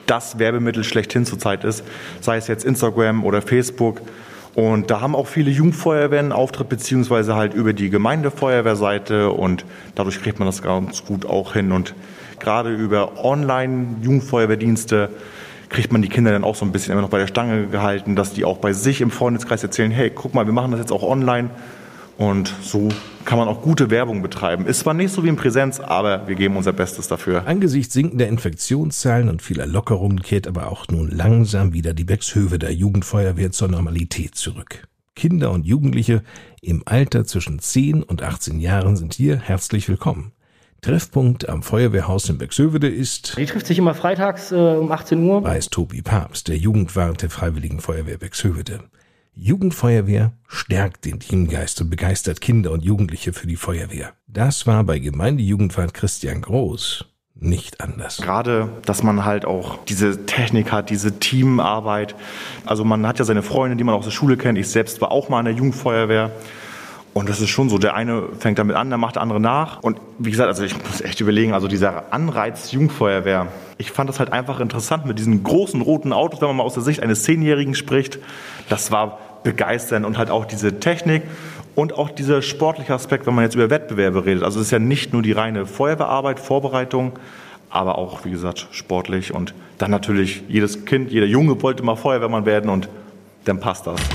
das Werbemittel schlechthin zurzeit ist, sei es jetzt Instagram oder Facebook. Und da haben auch viele Jugendfeuerwehren einen Auftritt, beziehungsweise halt über die Gemeindefeuerwehrseite, und dadurch kriegt man das ganz gut auch hin. Und gerade über Online-Jugendfeuerwehrdienste kriegt man die Kinder dann auch so ein bisschen immer noch bei der Stange gehalten, dass die auch bei sich im Freundeskreis erzählen, hey, guck mal, wir machen das jetzt auch online. Und so kann man auch gute Werbung betreiben. Ist zwar nicht so wie in Präsenz, aber wir geben unser Bestes dafür. Angesichts sinkender Infektionszahlen und vieler Lockerungen kehrt aber auch nun langsam wieder die Bexhöveder Jugendfeuerwehr zur Normalität zurück. Kinder und Jugendliche im Alter zwischen zehn und achtzehn Jahren sind hier herzlich willkommen. Treffpunkt am Feuerwehrhaus in Bexhövede ist... Die trifft sich immer freitags äh, um achtzehn Uhr. Weiß Tobi Papst, der Jugendwart der Freiwilligen Feuerwehr Bexhövede. Jugendfeuerwehr stärkt den Teamgeist und begeistert Kinder und Jugendliche für die Feuerwehr. Das war bei Gemeindejugendwart Christian Groß nicht anders. Gerade, dass man halt auch diese Technik hat, diese Teamarbeit. Also man hat ja seine Freunde, die man aus der Schule kennt. Ich selbst war auch mal in der Jugendfeuerwehr. Und das ist schon so, der eine fängt damit an, der macht der andere nach. Und wie gesagt, also ich muss echt überlegen, also dieser Anreiz Jugendfeuerwehr, ich fand das halt einfach interessant mit diesen großen roten Autos, wenn man mal aus der Sicht eines Zehnjährigen spricht. Das war begeisternd, und halt auch diese Technik und auch dieser sportliche Aspekt, wenn man jetzt über Wettbewerbe redet. Also es ist ja nicht nur die reine Feuerwehrarbeit, Vorbereitung, aber auch, wie gesagt, sportlich. Und dann natürlich jedes Kind, jeder Junge wollte mal Feuerwehrmann werden, und dann passt das.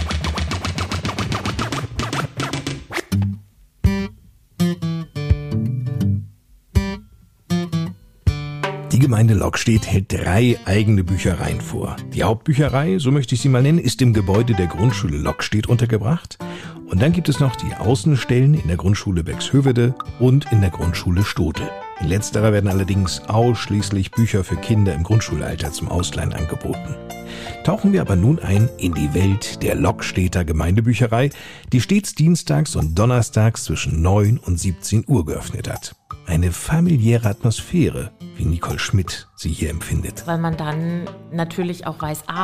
Die Gemeinde Lockstedt hält drei eigene Büchereien vor. Die Hauptbücherei, so möchte ich sie mal nennen, ist im Gebäude der Grundschule Lockstedt untergebracht. Und dann gibt es noch die Außenstellen in der Grundschule Bexhövede und in der Grundschule Stote. In letzterer werden allerdings ausschließlich Bücher für Kinder im Grundschulalter zum Ausleihen angeboten. Tauchen wir aber nun ein in die Welt der Lockstedter Gemeindebücherei, die stets dienstags und donnerstags zwischen neun und siebzehn Uhr geöffnet hat. Eine familiäre Atmosphäre, wie Nicole Schmidt sie hier empfindet. Weil man dann natürlich auch weiß, ah,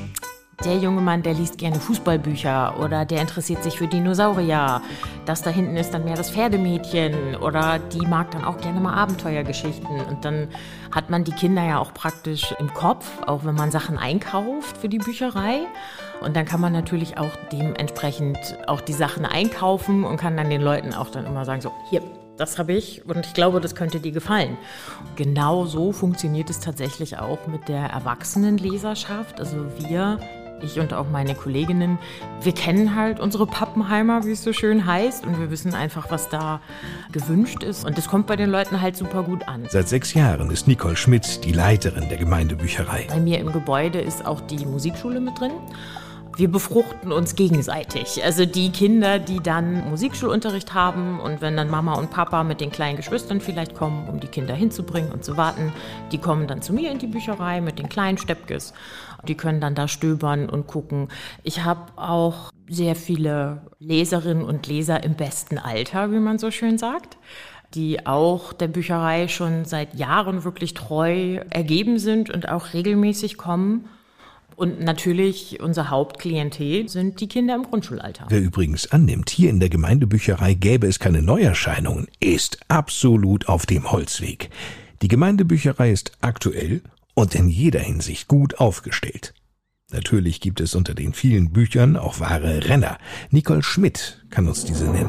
der junge Mann, der liest gerne Fußballbücher oder der interessiert sich für Dinosaurier. Das da hinten ist dann mehr das Pferdemädchen oder die mag dann auch gerne mal Abenteuergeschichten. Und dann hat man die Kinder ja auch praktisch im Kopf, auch wenn man Sachen einkauft für die Bücherei. Und dann kann man natürlich auch dementsprechend auch die Sachen einkaufen und kann dann den Leuten auch dann immer sagen, so, hier, das habe ich und ich glaube, das könnte dir gefallen. Genau so funktioniert es tatsächlich auch mit der Erwachsenenleserschaft. Also wir, ich und auch meine Kolleginnen, wir kennen halt unsere Pappenheimer, wie es so schön heißt, und wir wissen einfach, was da gewünscht ist. Und das kommt bei den Leuten halt super gut an. Seit sechs Jahren ist Nicole Schmidt die Leiterin der Gemeindebücherei. Bei mir im Gebäude ist auch die Musikschule mit drin. Wir befruchten uns gegenseitig. Also die Kinder, die dann Musikschulunterricht haben und wenn dann Mama und Papa mit den kleinen Geschwistern vielleicht kommen, um die Kinder hinzubringen und zu warten, die kommen dann zu mir in die Bücherei mit den kleinen Steppkes. Die können dann da stöbern und gucken. Ich habe auch sehr viele Leserinnen und Leser im besten Alter, wie man so schön sagt, die auch der Bücherei schon seit Jahren wirklich treu ergeben sind und auch regelmäßig kommen. Und natürlich unser Hauptklientel sind die Kinder im Grundschulalter. Wer übrigens annimmt, hier in der Gemeindebücherei gäbe es keine Neuerscheinungen, ist absolut auf dem Holzweg. Die Gemeindebücherei ist aktuell und in jeder Hinsicht gut aufgestellt. Natürlich gibt es unter den vielen Büchern auch wahre Renner. Nicole Schmidt kann uns diese nennen.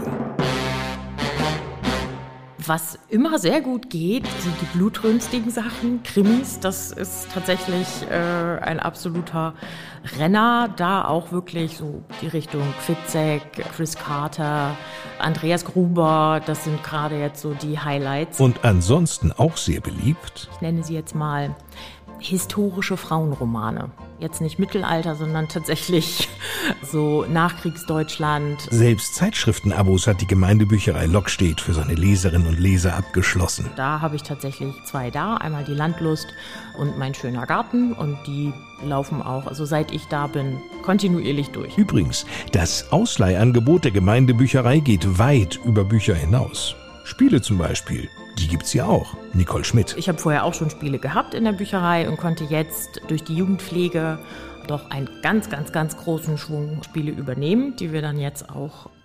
Was immer sehr gut geht, sind die blutrünstigen Sachen, Krimis. Das ist tatsächlich äh, ein absoluter Renner. Da auch wirklich so die Richtung Fitzek, Chris Carter, Andreas Gruber. Das sind gerade jetzt so die Highlights. Und ansonsten auch sehr beliebt. Ich nenne sie jetzt mal historische Frauenromane. Jetzt nicht Mittelalter, sondern tatsächlich so Nachkriegsdeutschland. Selbst Zeitschriftenabos hat die Gemeindebücherei Lockstedt für seine Leserinnen und Leser abgeschlossen. Da habe ich tatsächlich zwei da. Einmal die Landlust und Mein schöner Garten. Und die laufen auch, also seit ich da bin, kontinuierlich durch. Übrigens, das Ausleihangebot der Gemeindebücherei geht weit über Bücher hinaus. Spiele zum Beispiel. Die gibt's hier auch. Nicole Schmidt. Ich habe vorher auch schon Spiele gehabt in der Bücherei und konnte jetzt durch die Jugendpflege doch einen ganz, ganz, ganz großen Schwung Spiele übernehmen, die wir dann jetzt auch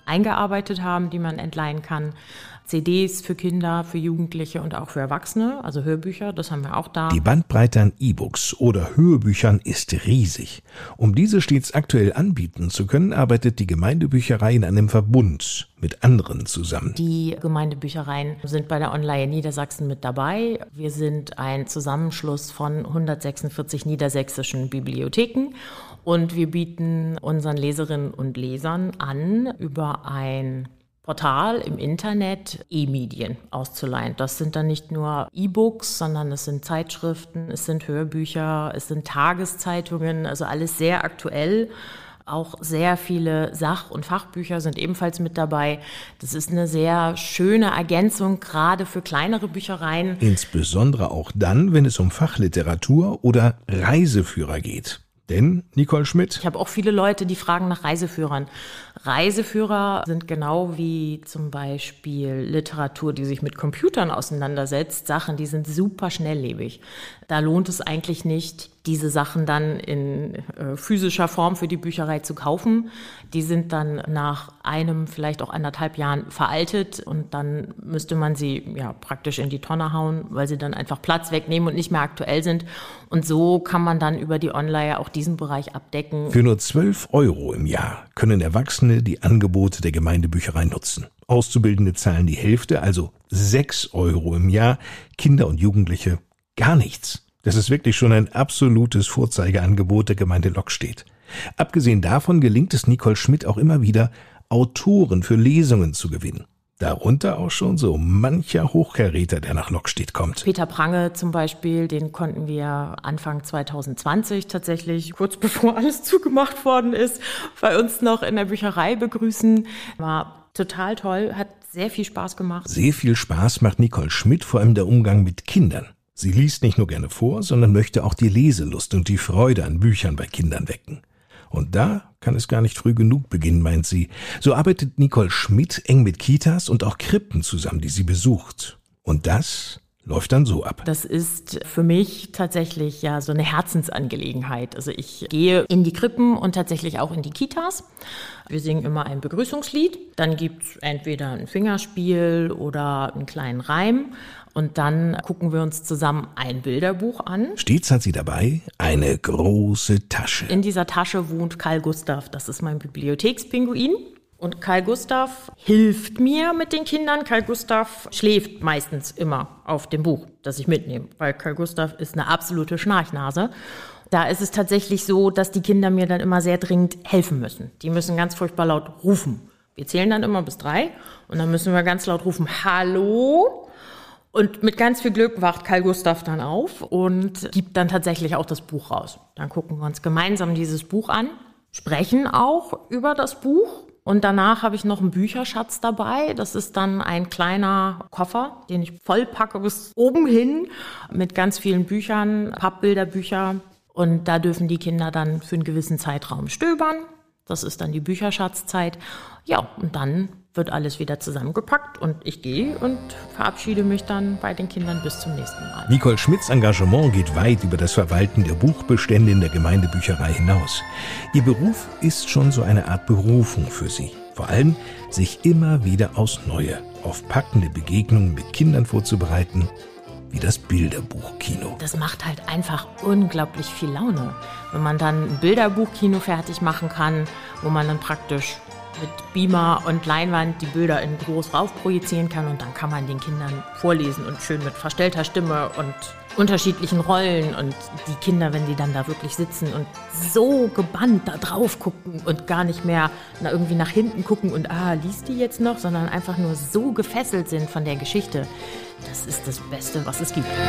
eingearbeitet haben, die man entleihen kann. C Ds für Kinder, für Jugendliche und auch für Erwachsene, also Hörbücher, das haben wir auch da. Die Bandbreite an E-Books oder Hörbüchern ist riesig. Um diese stets aktuell anbieten zu können, arbeitet die Gemeindebücherei in einem Verbund mit anderen zusammen. Die Gemeindebüchereien sind bei der Online Niedersachsen mit dabei. Wir sind ein Zusammenschluss von hundertsechsundvierzig niedersächsischen Bibliotheken und wir bieten unseren Leserinnen und Lesern an, über ein Portal im Internet E-Medien auszuleihen. Das sind dann nicht nur E-Books, sondern es sind Zeitschriften, es sind Hörbücher, es sind Tageszeitungen, also alles sehr aktuell. Auch sehr viele Sach- und Fachbücher sind ebenfalls mit dabei. Das ist eine sehr schöne Ergänzung, gerade für kleinere Büchereien. Insbesondere auch dann, wenn es um Fachliteratur oder Reiseführer geht. Denn, Nicole Schmidt? Ich habe auch viele Leute, die fragen nach Reiseführern. Reiseführer sind genau wie zum Beispiel Literatur, die sich mit Computern auseinandersetzt, Sachen, die sind super schnelllebig. Da lohnt es eigentlich nicht, diese Sachen dann in äh, physischer Form für die Bücherei zu kaufen. Die sind dann nach einem, vielleicht auch anderthalb Jahren veraltet und dann müsste man sie ja praktisch in die Tonne hauen, weil sie dann einfach Platz wegnehmen und nicht mehr aktuell sind. Und so kann man dann über die Online auch diesen Bereich abdecken. Für nur zwölf Euro im Jahr können Erwachsene die Angebote der Gemeindebücherei nutzen. Auszubildende zahlen die Hälfte, also sechs Euro im Jahr, Kinder und Jugendliche gar nichts. Das ist wirklich schon ein absolutes Vorzeigeangebot der Gemeinde Lockstedt. Abgesehen davon gelingt es Nicole Schmidt auch immer wieder, Autoren für Lesungen zu gewinnen. Darunter auch schon so mancher Hochkaräter, der nach Lockstedt kommt. Peter Prange zum Beispiel, den konnten wir Anfang zwanzig zwanzig tatsächlich, kurz bevor alles zugemacht worden ist, bei uns noch in der Bücherei begrüßen. War total toll, hat sehr viel Spaß gemacht. Sehr viel Spaß macht Nicole Schmidt vor allem der Umgang mit Kindern. Sie liest nicht nur gerne vor, sondern möchte auch die Leselust und die Freude an Büchern bei Kindern wecken. Und da kann es gar nicht früh genug beginnen, meint sie. So arbeitet Nicole Schmidt eng mit Kitas und auch Krippen zusammen, die sie besucht. Und das läuft dann so ab. Das ist für mich tatsächlich ja so eine Herzensangelegenheit. Also ich gehe in die Krippen und tatsächlich auch in die Kitas. Wir singen immer ein Begrüßungslied. Dann gibt es entweder ein Fingerspiel oder einen kleinen Reim. Und dann gucken wir uns zusammen ein Bilderbuch an. Stets hat sie dabei eine große Tasche. In dieser Tasche wohnt Karl Gustav. Das ist mein Bibliothekspinguin. Und Karl Gustav hilft mir mit den Kindern. Karl Gustav schläft meistens immer auf dem Buch, das ich mitnehme. Weil Karl Gustav ist eine absolute Schnarchnase. Da ist es tatsächlich so, dass die Kinder mir dann immer sehr dringend helfen müssen. Die müssen ganz furchtbar laut rufen. Wir zählen dann immer bis drei. Und dann müssen wir ganz laut rufen, Hallo. Und mit ganz viel Glück wacht Karl Gustav dann auf und gibt dann tatsächlich auch das Buch raus. Dann gucken wir uns gemeinsam dieses Buch an, sprechen auch über das Buch. Und danach habe ich noch einen Bücherschatz dabei. Das ist dann ein kleiner Koffer, den ich vollpacke bis oben hin mit ganz vielen Büchern, Pappbilderbücher. Und da dürfen die Kinder dann für einen gewissen Zeitraum stöbern. Das ist dann die Bücherschatzzeit. Ja, und dann wird alles wieder zusammengepackt und ich gehe und verabschiede mich dann bei den Kindern bis zum nächsten Mal. Nicole Schmidts Engagement geht weit über das Verwalten der Buchbestände in der Gemeindebücherei hinaus. Ihr Beruf ist schon so eine Art Berufung für sie. Vor allem, sich immer wieder aufs Neue auf packende Begegnungen mit Kindern vorzubereiten, wie das Bilderbuchkino. Das macht halt einfach unglaublich viel Laune, wenn man dann ein Bilderbuchkino fertig machen kann, wo man dann praktisch mit Beamer und Leinwand die Bilder in groß rauf projizieren kann und dann kann man den Kindern vorlesen und schön mit verstellter Stimme und unterschiedlichen Rollen und die Kinder, wenn die dann da wirklich sitzen und so gebannt da drauf gucken und gar nicht mehr na, irgendwie nach hinten gucken und ah, liest die jetzt noch, sondern einfach nur so gefesselt sind von der Geschichte. Das ist das Beste, was es gibt.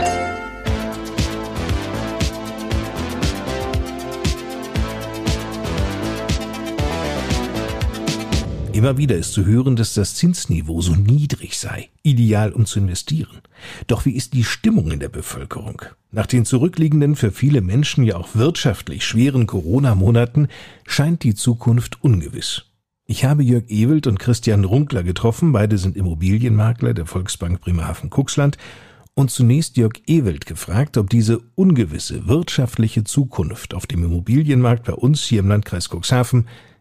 Immer wieder ist zu hören, dass das Zinsniveau so niedrig sei, ideal um zu investieren. Doch wie ist die Stimmung in der Bevölkerung? Nach den zurückliegenden, für viele Menschen ja auch wirtschaftlich schweren Corona-Monaten scheint die Zukunft ungewiss. Ich habe Jörg Ewelt und Christian Runkler getroffen, beide sind Immobilienmakler der Volksbank Bremerhaven-Cuxland, und zunächst Jörg Ewelt gefragt, ob diese ungewisse wirtschaftliche Zukunft auf dem Immobilienmarkt bei uns hier im Landkreis Cuxhaven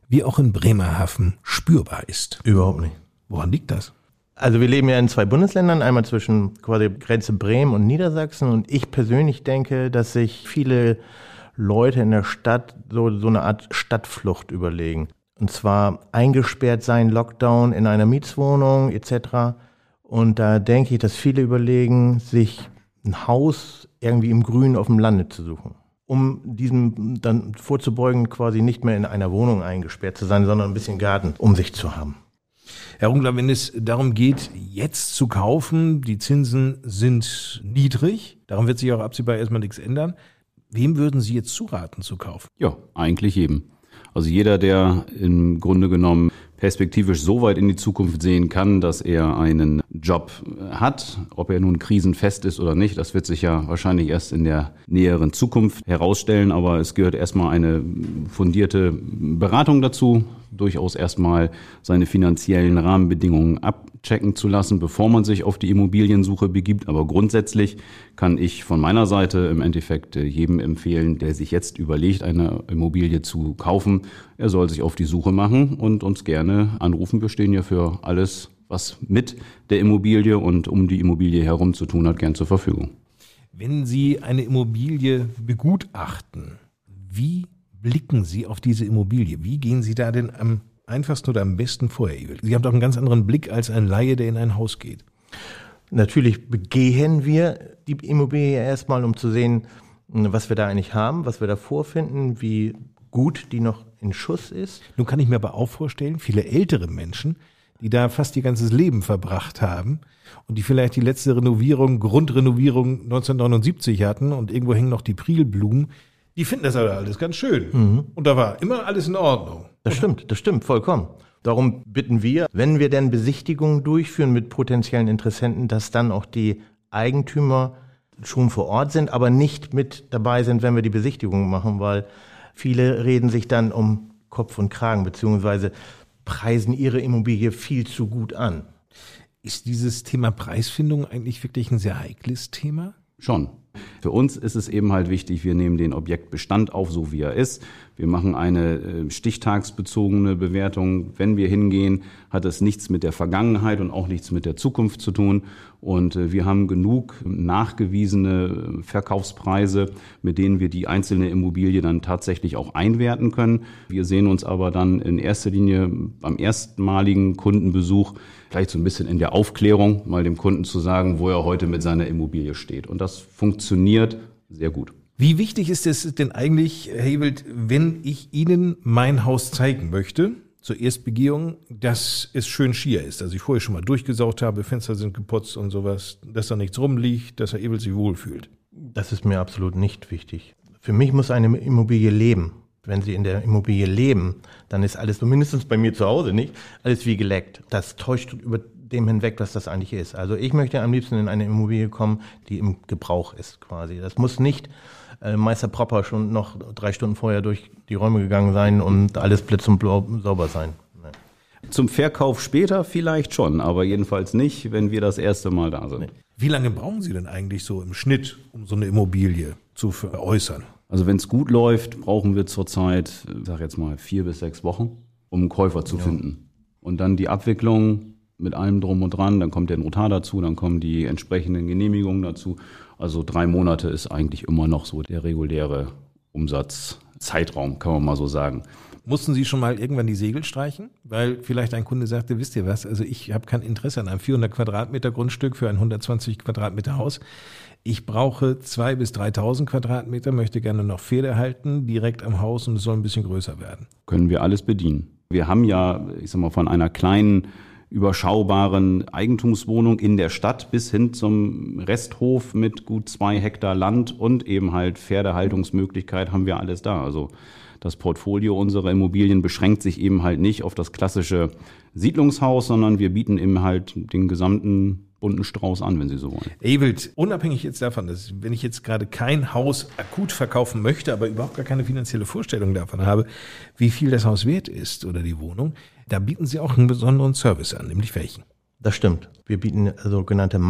wie auch in Bremerhaven spürbar ist. Überhaupt nicht. Woran liegt das? Also wir leben ja in zwei Bundesländern, einmal zwischen quasi Grenze Bremen und Niedersachsen, und ich persönlich denke, dass sich viele Leute in der Stadt so, so eine Art Stadtflucht überlegen. Und zwar eingesperrt sein, Lockdown in einer Mietswohnung et cetera. Und da denke ich, dass viele überlegen, sich ein Haus irgendwie im Grünen auf dem Lande zu suchen, um diesem dann vorzubeugen, quasi nicht mehr in einer Wohnung eingesperrt zu sein, sondern ein bisschen Garten um sich zu haben. Herr Rungler, wenn es darum geht, jetzt zu kaufen, die Zinsen sind niedrig, daran wird sich auch absehbar erstmal nichts ändern. Wem würden Sie jetzt zuraten zu kaufen? Ja, eigentlich jedem. Also jeder, der im Grunde genommen perspektivisch so weit in die Zukunft sehen kann, dass er einen Job hat, ob er nun krisenfest ist oder nicht, das wird sich ja wahrscheinlich erst in der näheren Zukunft herausstellen. Aber es gehört erstmal eine fundierte Beratung dazu, durchaus erstmal seine finanziellen Rahmenbedingungen abchecken zu lassen, bevor man sich auf die Immobiliensuche begibt. Aber grundsätzlich kann ich von meiner Seite im Endeffekt jedem empfehlen, der sich jetzt überlegt, eine Immobilie zu kaufen, er soll sich auf die Suche machen und uns gerne anrufen. Wir stehen ja für alles, was mit der Immobilie und um die Immobilie herum zu tun hat, gern zur Verfügung. Wenn Sie eine Immobilie begutachten, wie blicken Sie auf diese Immobilie? Wie gehen Sie da denn am einfachsten oder am besten vor, Herr Ewelt? Sie haben doch einen ganz anderen Blick als ein Laie, der in ein Haus geht. Natürlich begehen wir die Immobilie erstmal, um zu sehen, was wir da eigentlich haben, was wir da vorfinden, wie gut die noch in Schuss ist. Nun kann ich mir aber auch vorstellen, viele ältere Menschen, die da fast ihr ganzes Leben verbracht haben und die vielleicht die letzte Renovierung, Grundrenovierung neunzehnhundertneunundsiebzig hatten und irgendwo hängen noch die Prilblumen, die finden das aber alles ganz schön. Mhm. Und da war immer alles in Ordnung. Das stimmt, das stimmt, vollkommen. Darum bitten wir, wenn wir denn Besichtigungen durchführen mit potenziellen Interessenten, dass dann auch die Eigentümer schon vor Ort sind, aber nicht mit dabei sind, wenn wir die Besichtigung machen, weil viele reden sich dann um Kopf und Kragen, beziehungsweise preisen ihre Immobilie viel zu gut an. Ist dieses Thema Preisfindung eigentlich wirklich ein sehr heikles Thema? Schon. Für uns ist es eben halt wichtig, wir nehmen den Objektbestand auf, so wie er ist. Wir machen eine stichtagsbezogene Bewertung. Wenn wir hingehen, hat es nichts mit der Vergangenheit und auch nichts mit der Zukunft zu tun. Und wir haben genug nachgewiesene Verkaufspreise, mit denen wir die einzelne Immobilie dann tatsächlich auch einwerten können. Wir sehen uns aber dann in erster Linie beim erstmaligen Kundenbesuch vielleicht so ein bisschen in der Aufklärung, mal dem Kunden zu sagen, wo er heute mit seiner Immobilie steht. Und das funktioniert sehr gut. Wie wichtig ist es denn eigentlich, Herr Ewelt, wenn ich Ihnen mein Haus zeigen möchte, zur Erstbegehung, dass es schön schier ist, dass ich vorher schon mal durchgesaugt habe, Fenster sind geputzt und sowas, dass da nichts rumliegt, dass Herr Ewelt sich wohlfühlt? Das ist mir absolut nicht wichtig. Für mich muss eine Immobilie leben. Wenn Sie in der Immobilie leben, dann ist alles, zumindest bei mir zu Hause nicht, alles wie geleckt. Das täuscht über dem hinweg, was das eigentlich ist. Also ich möchte am liebsten in eine Immobilie kommen, die im Gebrauch ist quasi. Das muss nicht äh, Meister Propper schon noch drei Stunden vorher durch die Räume gegangen sein und alles blitz und blau sauber sein. Nee. Zum Verkauf später vielleicht schon, aber jedenfalls nicht, wenn wir das erste Mal da sind. Wie lange brauchen Sie denn eigentlich so im Schnitt, um so eine Immobilie zu veräußern? Also wenn es gut läuft, brauchen wir zurzeit, ich sag jetzt mal, vier bis sechs Wochen, um einen Käufer zu ja. finden. Und dann die Abwicklung mit allem drum und dran, dann kommt der Notar dazu, dann kommen die entsprechenden Genehmigungen dazu. Also drei Monate ist eigentlich immer noch so der reguläre Umsatzzeitraum, kann man mal so sagen. Mussten Sie schon mal irgendwann die Segel streichen? Weil vielleicht ein Kunde sagte, wisst ihr was, also ich habe kein Interesse an einem vierhundert Quadratmeter Grundstück für ein hundertzwanzig Quadratmeter Haus. Ich brauche zweitausend bis dreitausend Quadratmeter, möchte gerne noch Pferde halten, direkt am Haus, und es soll ein bisschen größer werden. Können wir alles bedienen. Wir haben ja, ich sag mal, von einer kleinen, überschaubaren Eigentumswohnung in der Stadt bis hin zum Resthof mit gut zwei Hektar Land und eben halt Pferdehaltungsmöglichkeit haben wir alles da. Also das Portfolio unserer Immobilien beschränkt sich eben halt nicht auf das klassische Siedlungshaus, sondern wir bieten eben halt den gesamten bunten Strauß an, wenn Sie so wollen. Ewelt, unabhängig jetzt davon, dass wenn ich jetzt gerade kein Haus akut verkaufen möchte, aber überhaupt gar keine finanzielle Vorstellung davon habe, wie viel das Haus wert ist oder die Wohnung, da bieten Sie auch einen besonderen Service an, nämlich welchen? Das stimmt. Wir bieten sogenannte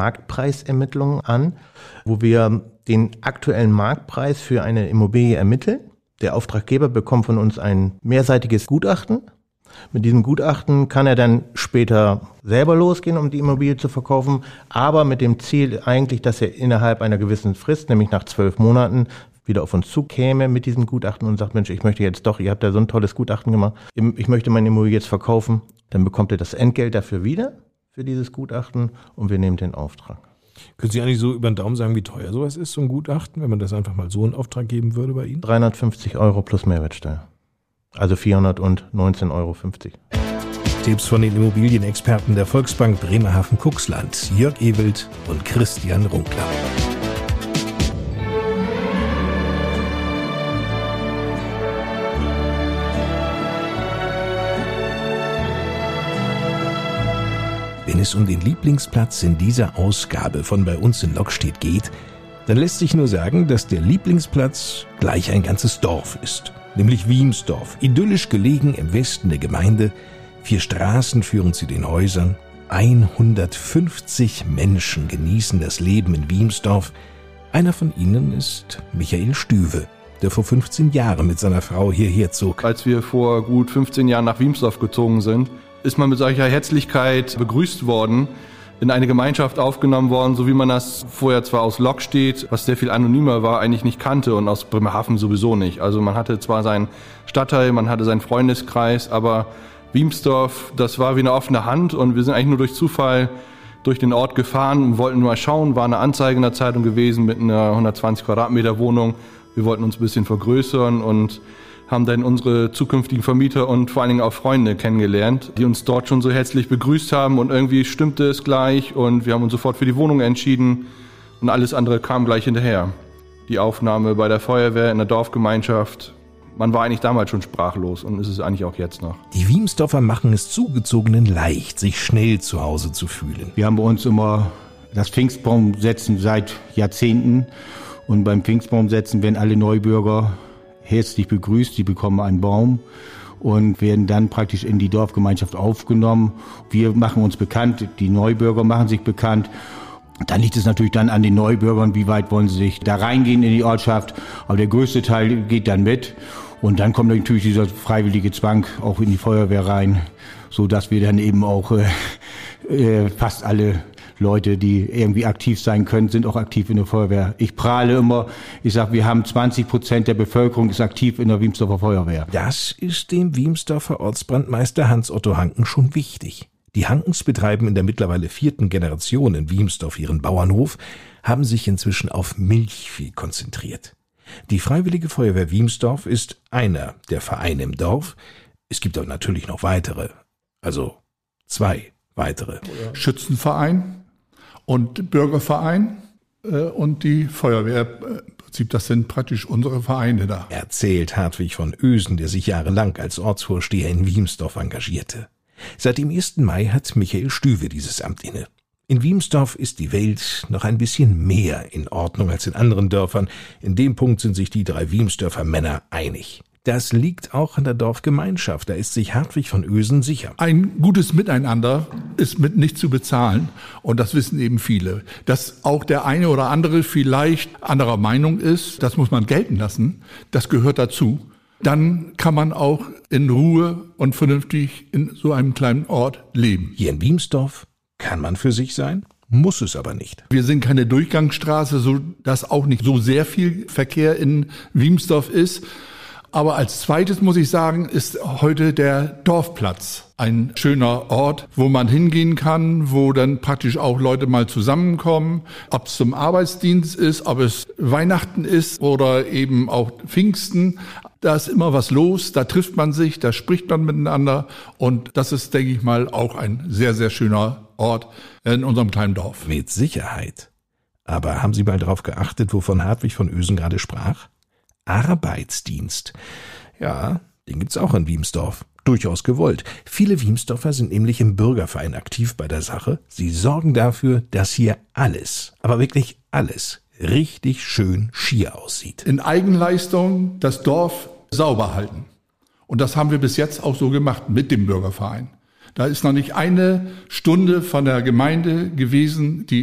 Marktpreisermittlungen an, wo wir den aktuellen Marktpreis für eine Immobilie ermitteln Der Auftraggeber bekommt von uns ein mehrseitiges Gutachten. Mit diesem Gutachten kann er dann später selber losgehen, um die Immobilie zu verkaufen, aber mit dem Ziel eigentlich, dass er innerhalb einer gewissen Frist, nämlich nach zwölf Monaten, wieder auf uns zukäme mit diesem Gutachten und sagt, Mensch, ich möchte jetzt doch, ihr habt ja so ein tolles Gutachten gemacht, ich möchte meine Immobilie jetzt verkaufen. Dann bekommt er das Entgelt dafür wieder, für dieses Gutachten, und wir nehmen den Auftrag. Können Sie eigentlich so über den Daumen sagen, wie teuer sowas ist, so ein Gutachten, wenn man das einfach mal so in Auftrag geben würde bei Ihnen? dreihundertfünfzig Euro plus Mehrwertsteuer. Also vierhundertneunzehn Euro fünfzig. Tipps von den Immobilienexperten der Volksbank Bremerhaven-Kuxland, Jörg Ewelt und Christian Runkler. Wenn es um den Lieblingsplatz in dieser Ausgabe von Bei uns in Lockstedt geht, dann lässt sich nur sagen, dass der Lieblingsplatz gleich ein ganzes Dorf ist. Nämlich Wiemsdorf, idyllisch gelegen im Westen der Gemeinde. Vier Straßen führen zu den Häusern. hundertfünfzig Menschen genießen das Leben in Wiemsdorf. Einer von ihnen ist Michael Stüwe, der vor fünfzehn Jahren mit seiner Frau hierher zog. Als wir vor gut fünfzehn Jahren nach Wiemsdorf gezogen sind, ist man mit solcher Herzlichkeit begrüßt worden, in eine Gemeinschaft aufgenommen worden, so wie man das vorher zwar aus Lockstedt, was sehr viel anonymer war, eigentlich nicht kannte, und aus Bremerhaven sowieso nicht. Also man hatte zwar seinen Stadtteil, man hatte seinen Freundeskreis, aber Wiemsdorf, das war wie eine offene Hand, und wir sind eigentlich nur durch Zufall durch den Ort gefahren und wollten nur mal schauen, war eine Anzeige in der Zeitung gewesen mit einer hundertzwanzig Quadratmeter Wohnung. Wir wollten uns ein bisschen vergrößern und haben dann unsere zukünftigen Vermieter und vor allen Dingen auch Freunde kennengelernt, die uns dort schon so herzlich begrüßt haben, und irgendwie stimmte es gleich und wir haben uns sofort für die Wohnung entschieden und alles andere kam gleich hinterher. Die Aufnahme bei der Feuerwehr in der Dorfgemeinschaft, man war eigentlich damals schon sprachlos und ist es eigentlich auch jetzt noch. Die Wiemsdorfer machen es Zugezogenen leicht, sich schnell zu Hause zu fühlen. Wir haben bei uns immer das Pfingstbaumsetzen seit Jahrzehnten, und beim Pfingstbaumsetzen werden alle Neubürger herzlich begrüßt, sie bekommen einen Baum und werden dann praktisch in die Dorfgemeinschaft aufgenommen. Wir machen uns bekannt, die Neubürger machen sich bekannt. Dann liegt es natürlich dann an den Neubürgern, wie weit wollen sie sich da reingehen in die Ortschaft. Aber der größte Teil geht dann mit, und dann kommt natürlich dieser freiwillige Zwang auch in die Feuerwehr rein, so dass wir dann eben auch äh, äh, fast alle Leute, die irgendwie aktiv sein können, sind auch aktiv in der Feuerwehr. Ich prahle immer, ich sage, wir haben zwanzig Prozent der Bevölkerung ist aktiv in der Wiemsdorfer Feuerwehr. Das ist dem Wiemsdorfer Ortsbrandmeister Hans-Otto Hanken schon wichtig. Die Hankens betreiben in der mittlerweile vierten Generation in Wiemsdorf ihren Bauernhof, haben sich inzwischen auf Milchvieh konzentriert. Die Freiwillige Feuerwehr Wiemsdorf ist einer der Vereine im Dorf. Es gibt aber natürlich noch weitere, also zwei weitere. Schützenverein und Bürgerverein äh, und die Feuerwehr. Im Prinzip, das sind praktisch unsere Vereine da. Erzählt Hartwig von Ösen, der sich jahrelang als Ortsvorsteher in Wiemsdorf engagierte. Seit dem ersten Mai hat Michael Stüwe dieses Amt inne. In Wiemsdorf ist die Welt noch ein bisschen mehr in Ordnung als in anderen Dörfern. In dem Punkt sind sich die drei Wiemsdorfer Männer einig. Das liegt auch an der Dorfgemeinschaft, da ist sich Hartwig von Ösen sicher. Ein gutes Miteinander ist mit nicht zu bezahlen, und das wissen eben viele. Dass auch der eine oder andere vielleicht anderer Meinung ist, das muss man gelten lassen, das gehört dazu. Dann kann man auch in Ruhe und vernünftig in so einem kleinen Ort leben. Hier in Wiemsdorf kann man für sich sein, muss es aber nicht. Wir sind keine Durchgangsstraße, so dass auch nicht so sehr viel Verkehr in Wiemsdorf ist. Aber als zweites muss ich sagen, ist heute der Dorfplatz ein schöner Ort, wo man hingehen kann, wo dann praktisch auch Leute mal zusammenkommen, ob es zum Arbeitsdienst ist, ob es Weihnachten ist oder eben auch Pfingsten. Da ist immer was los, da trifft man sich, da spricht man miteinander, und das ist, denke ich mal, auch ein sehr, sehr schöner Ort in unserem kleinen Dorf. Mit Sicherheit. Aber haben Sie mal darauf geachtet, wovon Hartwig von Ösen gerade sprach? Arbeitsdienst. Ja, den gibt's auch in Wiemsdorf. Durchaus gewollt. Viele Wiemsdorfer sind nämlich im Bürgerverein aktiv bei der Sache. Sie sorgen dafür, dass hier alles, aber wirklich alles, richtig schön schier aussieht. In Eigenleistung das Dorf sauber halten. Und das haben wir bis jetzt auch so gemacht mit dem Bürgerverein. Da ist noch nicht eine Stunde von der Gemeinde gewesen, die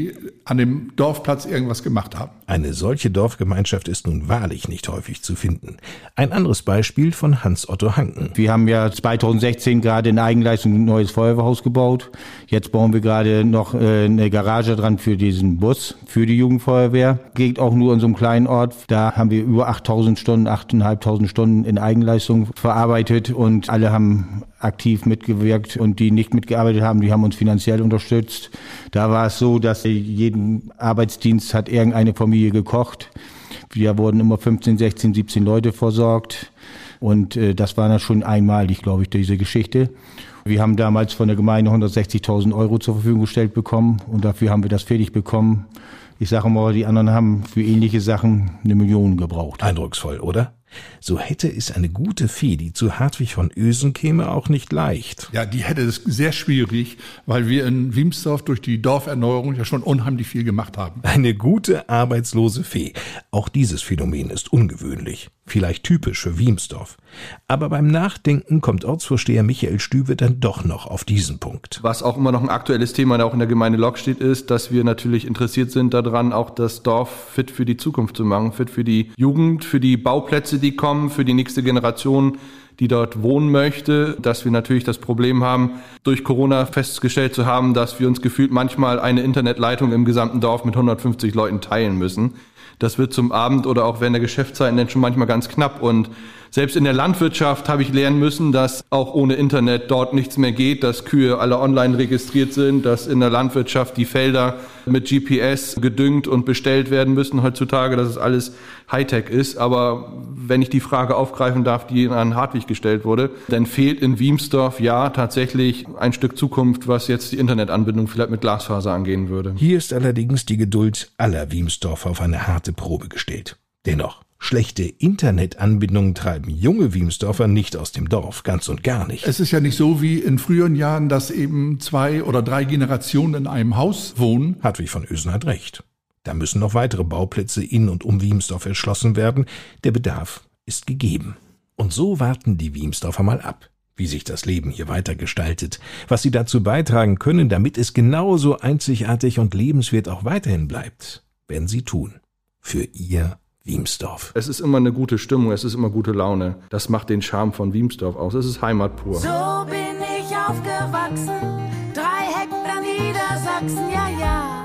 an dem Dorfplatz irgendwas gemacht haben. Eine solche Dorfgemeinschaft ist nun wahrlich nicht häufig zu finden. Ein anderes Beispiel von Hans-Otto Hanken. Wir haben ja zweitausendsechzehn gerade in Eigenleistung ein neues Feuerwehrhaus gebaut. Jetzt bauen wir gerade noch äh, eine Garage dran für diesen Bus, für die Jugendfeuerwehr. Geht auch nur in so einem kleinen Ort. Da haben wir über achttausend Stunden, achttausendfünfhundert Stunden in Eigenleistung verarbeitet und alle haben aktiv mitgewirkt und die nicht mitgearbeitet haben, die haben uns finanziell unterstützt. Da war es so, dass jeden Arbeitsdienst hat irgendeine Familie gekocht. Wir wurden immer fünfzehn, sechzehn, siebzehn Leute versorgt und äh, das war dann schon einmalig, glaube ich, diese Geschichte. Wir haben damals von der Gemeinde hundertsechzigtausend Euro zur Verfügung gestellt bekommen und dafür haben wir das fertig bekommen. Ich sage mal, die anderen haben für ähnliche Sachen eine Million gebraucht. Eindrucksvoll, oder? So hätte es eine gute Fee, die zu Hartwig von Ösen käme, auch nicht leicht. Ja, die hätte es sehr schwierig, weil wir in Wiemsdorf durch die Dorferneuerung ja schon unheimlich viel gemacht haben. Eine gute arbeitslose Fee. Auch dieses Phänomen ist ungewöhnlich. Vielleicht typisch für Wiemsdorf. Aber beim Nachdenken kommt Ortsvorsteher Michael Stüwe dann doch noch auf diesen Punkt. Was auch immer noch ein aktuelles Thema auch in der Gemeinde Lockstedt ist, dass wir natürlich interessiert sind daran, auch das Dorf fit für die Zukunft zu machen, fit für die Jugend, für die Bauplätze, die kommen, für die nächste Generation, die dort wohnen möchte, dass wir natürlich das Problem haben, durch Corona festgestellt zu haben, dass wir uns gefühlt manchmal eine Internetleitung im gesamten Dorf mit hundertfünfzig Leuten teilen müssen. Das wird zum Abend oder auch während der Geschäftszeiten dann schon manchmal ganz knapp. Und selbst in der Landwirtschaft habe ich lernen müssen, dass auch ohne Internet dort nichts mehr geht, dass Kühe alle online registriert sind, dass in der Landwirtschaft die Felder mit G P S gedüngt und bestellt werden müssen heutzutage, dass es alles Hightech ist. Aber wenn ich die Frage aufgreifen darf, die an Hartwig gestellt wurde, dann fehlt in Wiemsdorf ja tatsächlich ein Stück Zukunft, was jetzt die Internetanbindung vielleicht mit Glasfaser angehen würde. Hier ist allerdings die Geduld aller Wiemsdorfer auf eine harte Probe gestellt. Dennoch, schlechte Internetanbindungen treiben junge Wiemsdorfer nicht aus dem Dorf, ganz und gar nicht. Es ist ja nicht so wie in früheren Jahren, dass eben zwei oder drei Generationen in einem Haus wohnen. Hartwig von Ösen hat recht. Da müssen noch weitere Bauplätze in und um Wiemsdorf erschlossen werden. Der Bedarf ist gegeben. Und so warten die Wiemsdorfer mal ab, wie sich das Leben hier weiter gestaltet, was sie dazu beitragen können, damit es genauso einzigartig und lebenswert auch weiterhin bleibt, wenn sie tun. Für ihr Wiemsdorf. Es ist immer eine gute Stimmung, es ist immer gute Laune. Das macht den Charme von Wiemsdorf aus. Es ist Heimat pur. So bin ich aufgewachsen, drei Hektar Niedersachsen, ja, ja.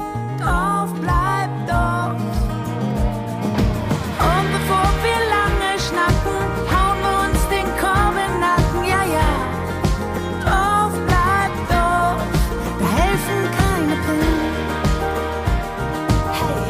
Dorf bleibt Dorf. Und bevor wir lange schnacken, hauen wir uns den Korb in den Nacken, ja, ja. Dorf bleibt Dorf, da helfen keine Pillen. Hey,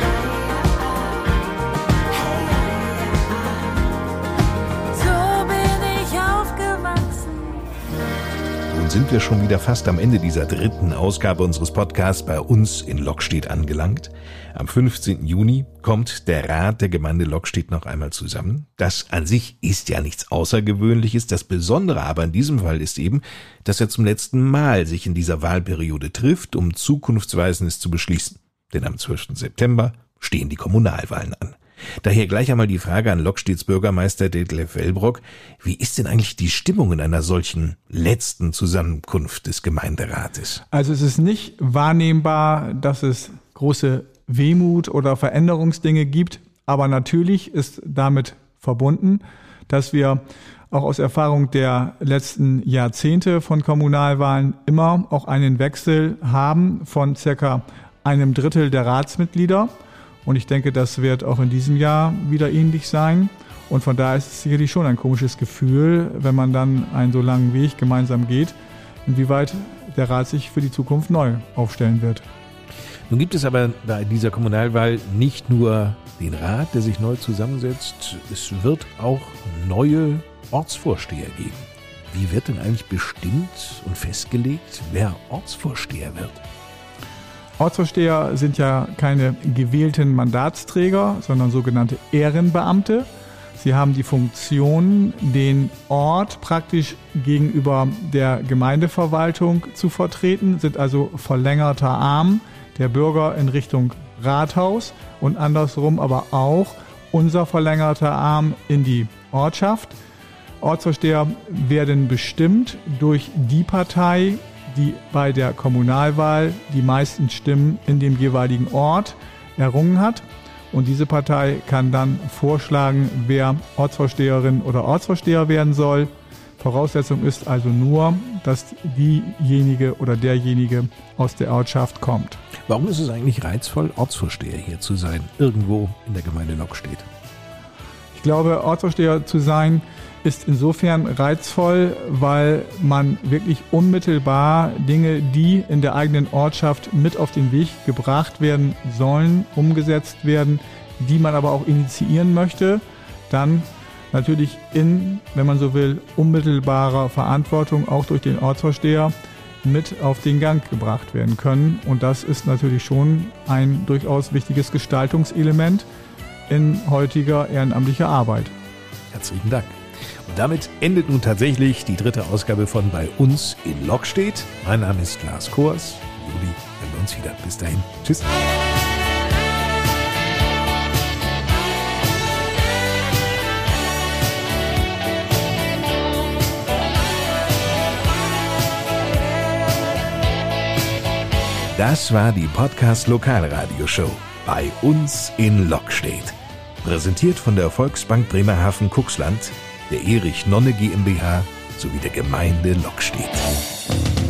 hey, so bin ich aufgewachsen. Nun sind wir schon wieder fast am Ende dieser dritten Ausgabe unseres Podcasts bei uns in Lockstedt angelangt. Am fünfzehnten Juni kommt der Rat der Gemeinde Lockstedt noch einmal zusammen. Das an sich ist ja nichts Außergewöhnliches. Das Besondere aber in diesem Fall ist eben, dass er zum letzten Mal sich in dieser Wahlperiode trifft, um Zukunftsweisendes zu beschließen. Denn am zwölften September stehen die Kommunalwahlen an. Daher gleich einmal die Frage an Lockstedts Bürgermeister Detlef Wellbrock. Wie ist denn eigentlich die Stimmung in einer solchen letzten Zusammenkunft des Gemeinderates? Also es ist nicht wahrnehmbar, dass es große Wehmut oder Veränderungsdinge gibt, aber natürlich ist damit verbunden, dass wir auch aus Erfahrung der letzten Jahrzehnte von Kommunalwahlen immer auch einen Wechsel haben von circa einem Drittel der Ratsmitglieder. Und ich denke, das wird auch in diesem Jahr wieder ähnlich sein. Und von daher ist es sicherlich schon ein komisches Gefühl, wenn man dann einen so langen Weg gemeinsam geht, inwieweit der Rat sich für die Zukunft neu aufstellen wird. Nun gibt es aber bei dieser Kommunalwahl nicht nur den Rat, der sich neu zusammensetzt, es wird auch neue Ortsvorsteher geben. Wie wird denn eigentlich bestimmt und festgelegt, wer Ortsvorsteher wird? Ortsvorsteher sind ja keine gewählten Mandatsträger, sondern sogenannte Ehrenbeamte. Sie haben die Funktion, den Ort praktisch gegenüber der Gemeindeverwaltung zu vertreten, sind also verlängerter Arm der Bürger in Richtung Rathaus und andersrum aber auch unser verlängerter Arm in die Ortschaft. Ortsvorsteher werden bestimmt durch die Partei, die bei der Kommunalwahl die meisten Stimmen in dem jeweiligen Ort errungen hat. Und diese Partei kann dann vorschlagen, wer Ortsvorsteherin oder Ortsvorsteher werden soll. Voraussetzung ist also nur, dass diejenige oder derjenige aus der Ortschaft kommt. Warum ist es eigentlich reizvoll, Ortsvorsteher hier zu sein, irgendwo in der Gemeinde Lockstedt? Ich glaube, Ortsvorsteher zu sein ist insofern reizvoll, weil man wirklich unmittelbar Dinge, die in der eigenen Ortschaft mit auf den Weg gebracht werden sollen, umgesetzt werden, die man aber auch initiieren möchte, dann natürlich in, wenn man so will, unmittelbarer Verantwortung auch durch den Ortsvorsteher mit auf den Gang gebracht werden können. Und das ist natürlich schon ein durchaus wichtiges Gestaltungselement in heutiger ehrenamtlicher Arbeit. Herzlichen Dank. Und damit endet nun tatsächlich die dritte Ausgabe von Bei uns in Lockstedt. Mein Name ist Lars Kors. Juli, hören wir uns wieder. Bis dahin. Tschüss. Das war die Podcast Lokalradioshow Bei uns in Lockstedt. Präsentiert von der Volksbank Bremerhaven-Cuxland, der Erich Nonne GmbH sowie der Gemeinde Lockstedt.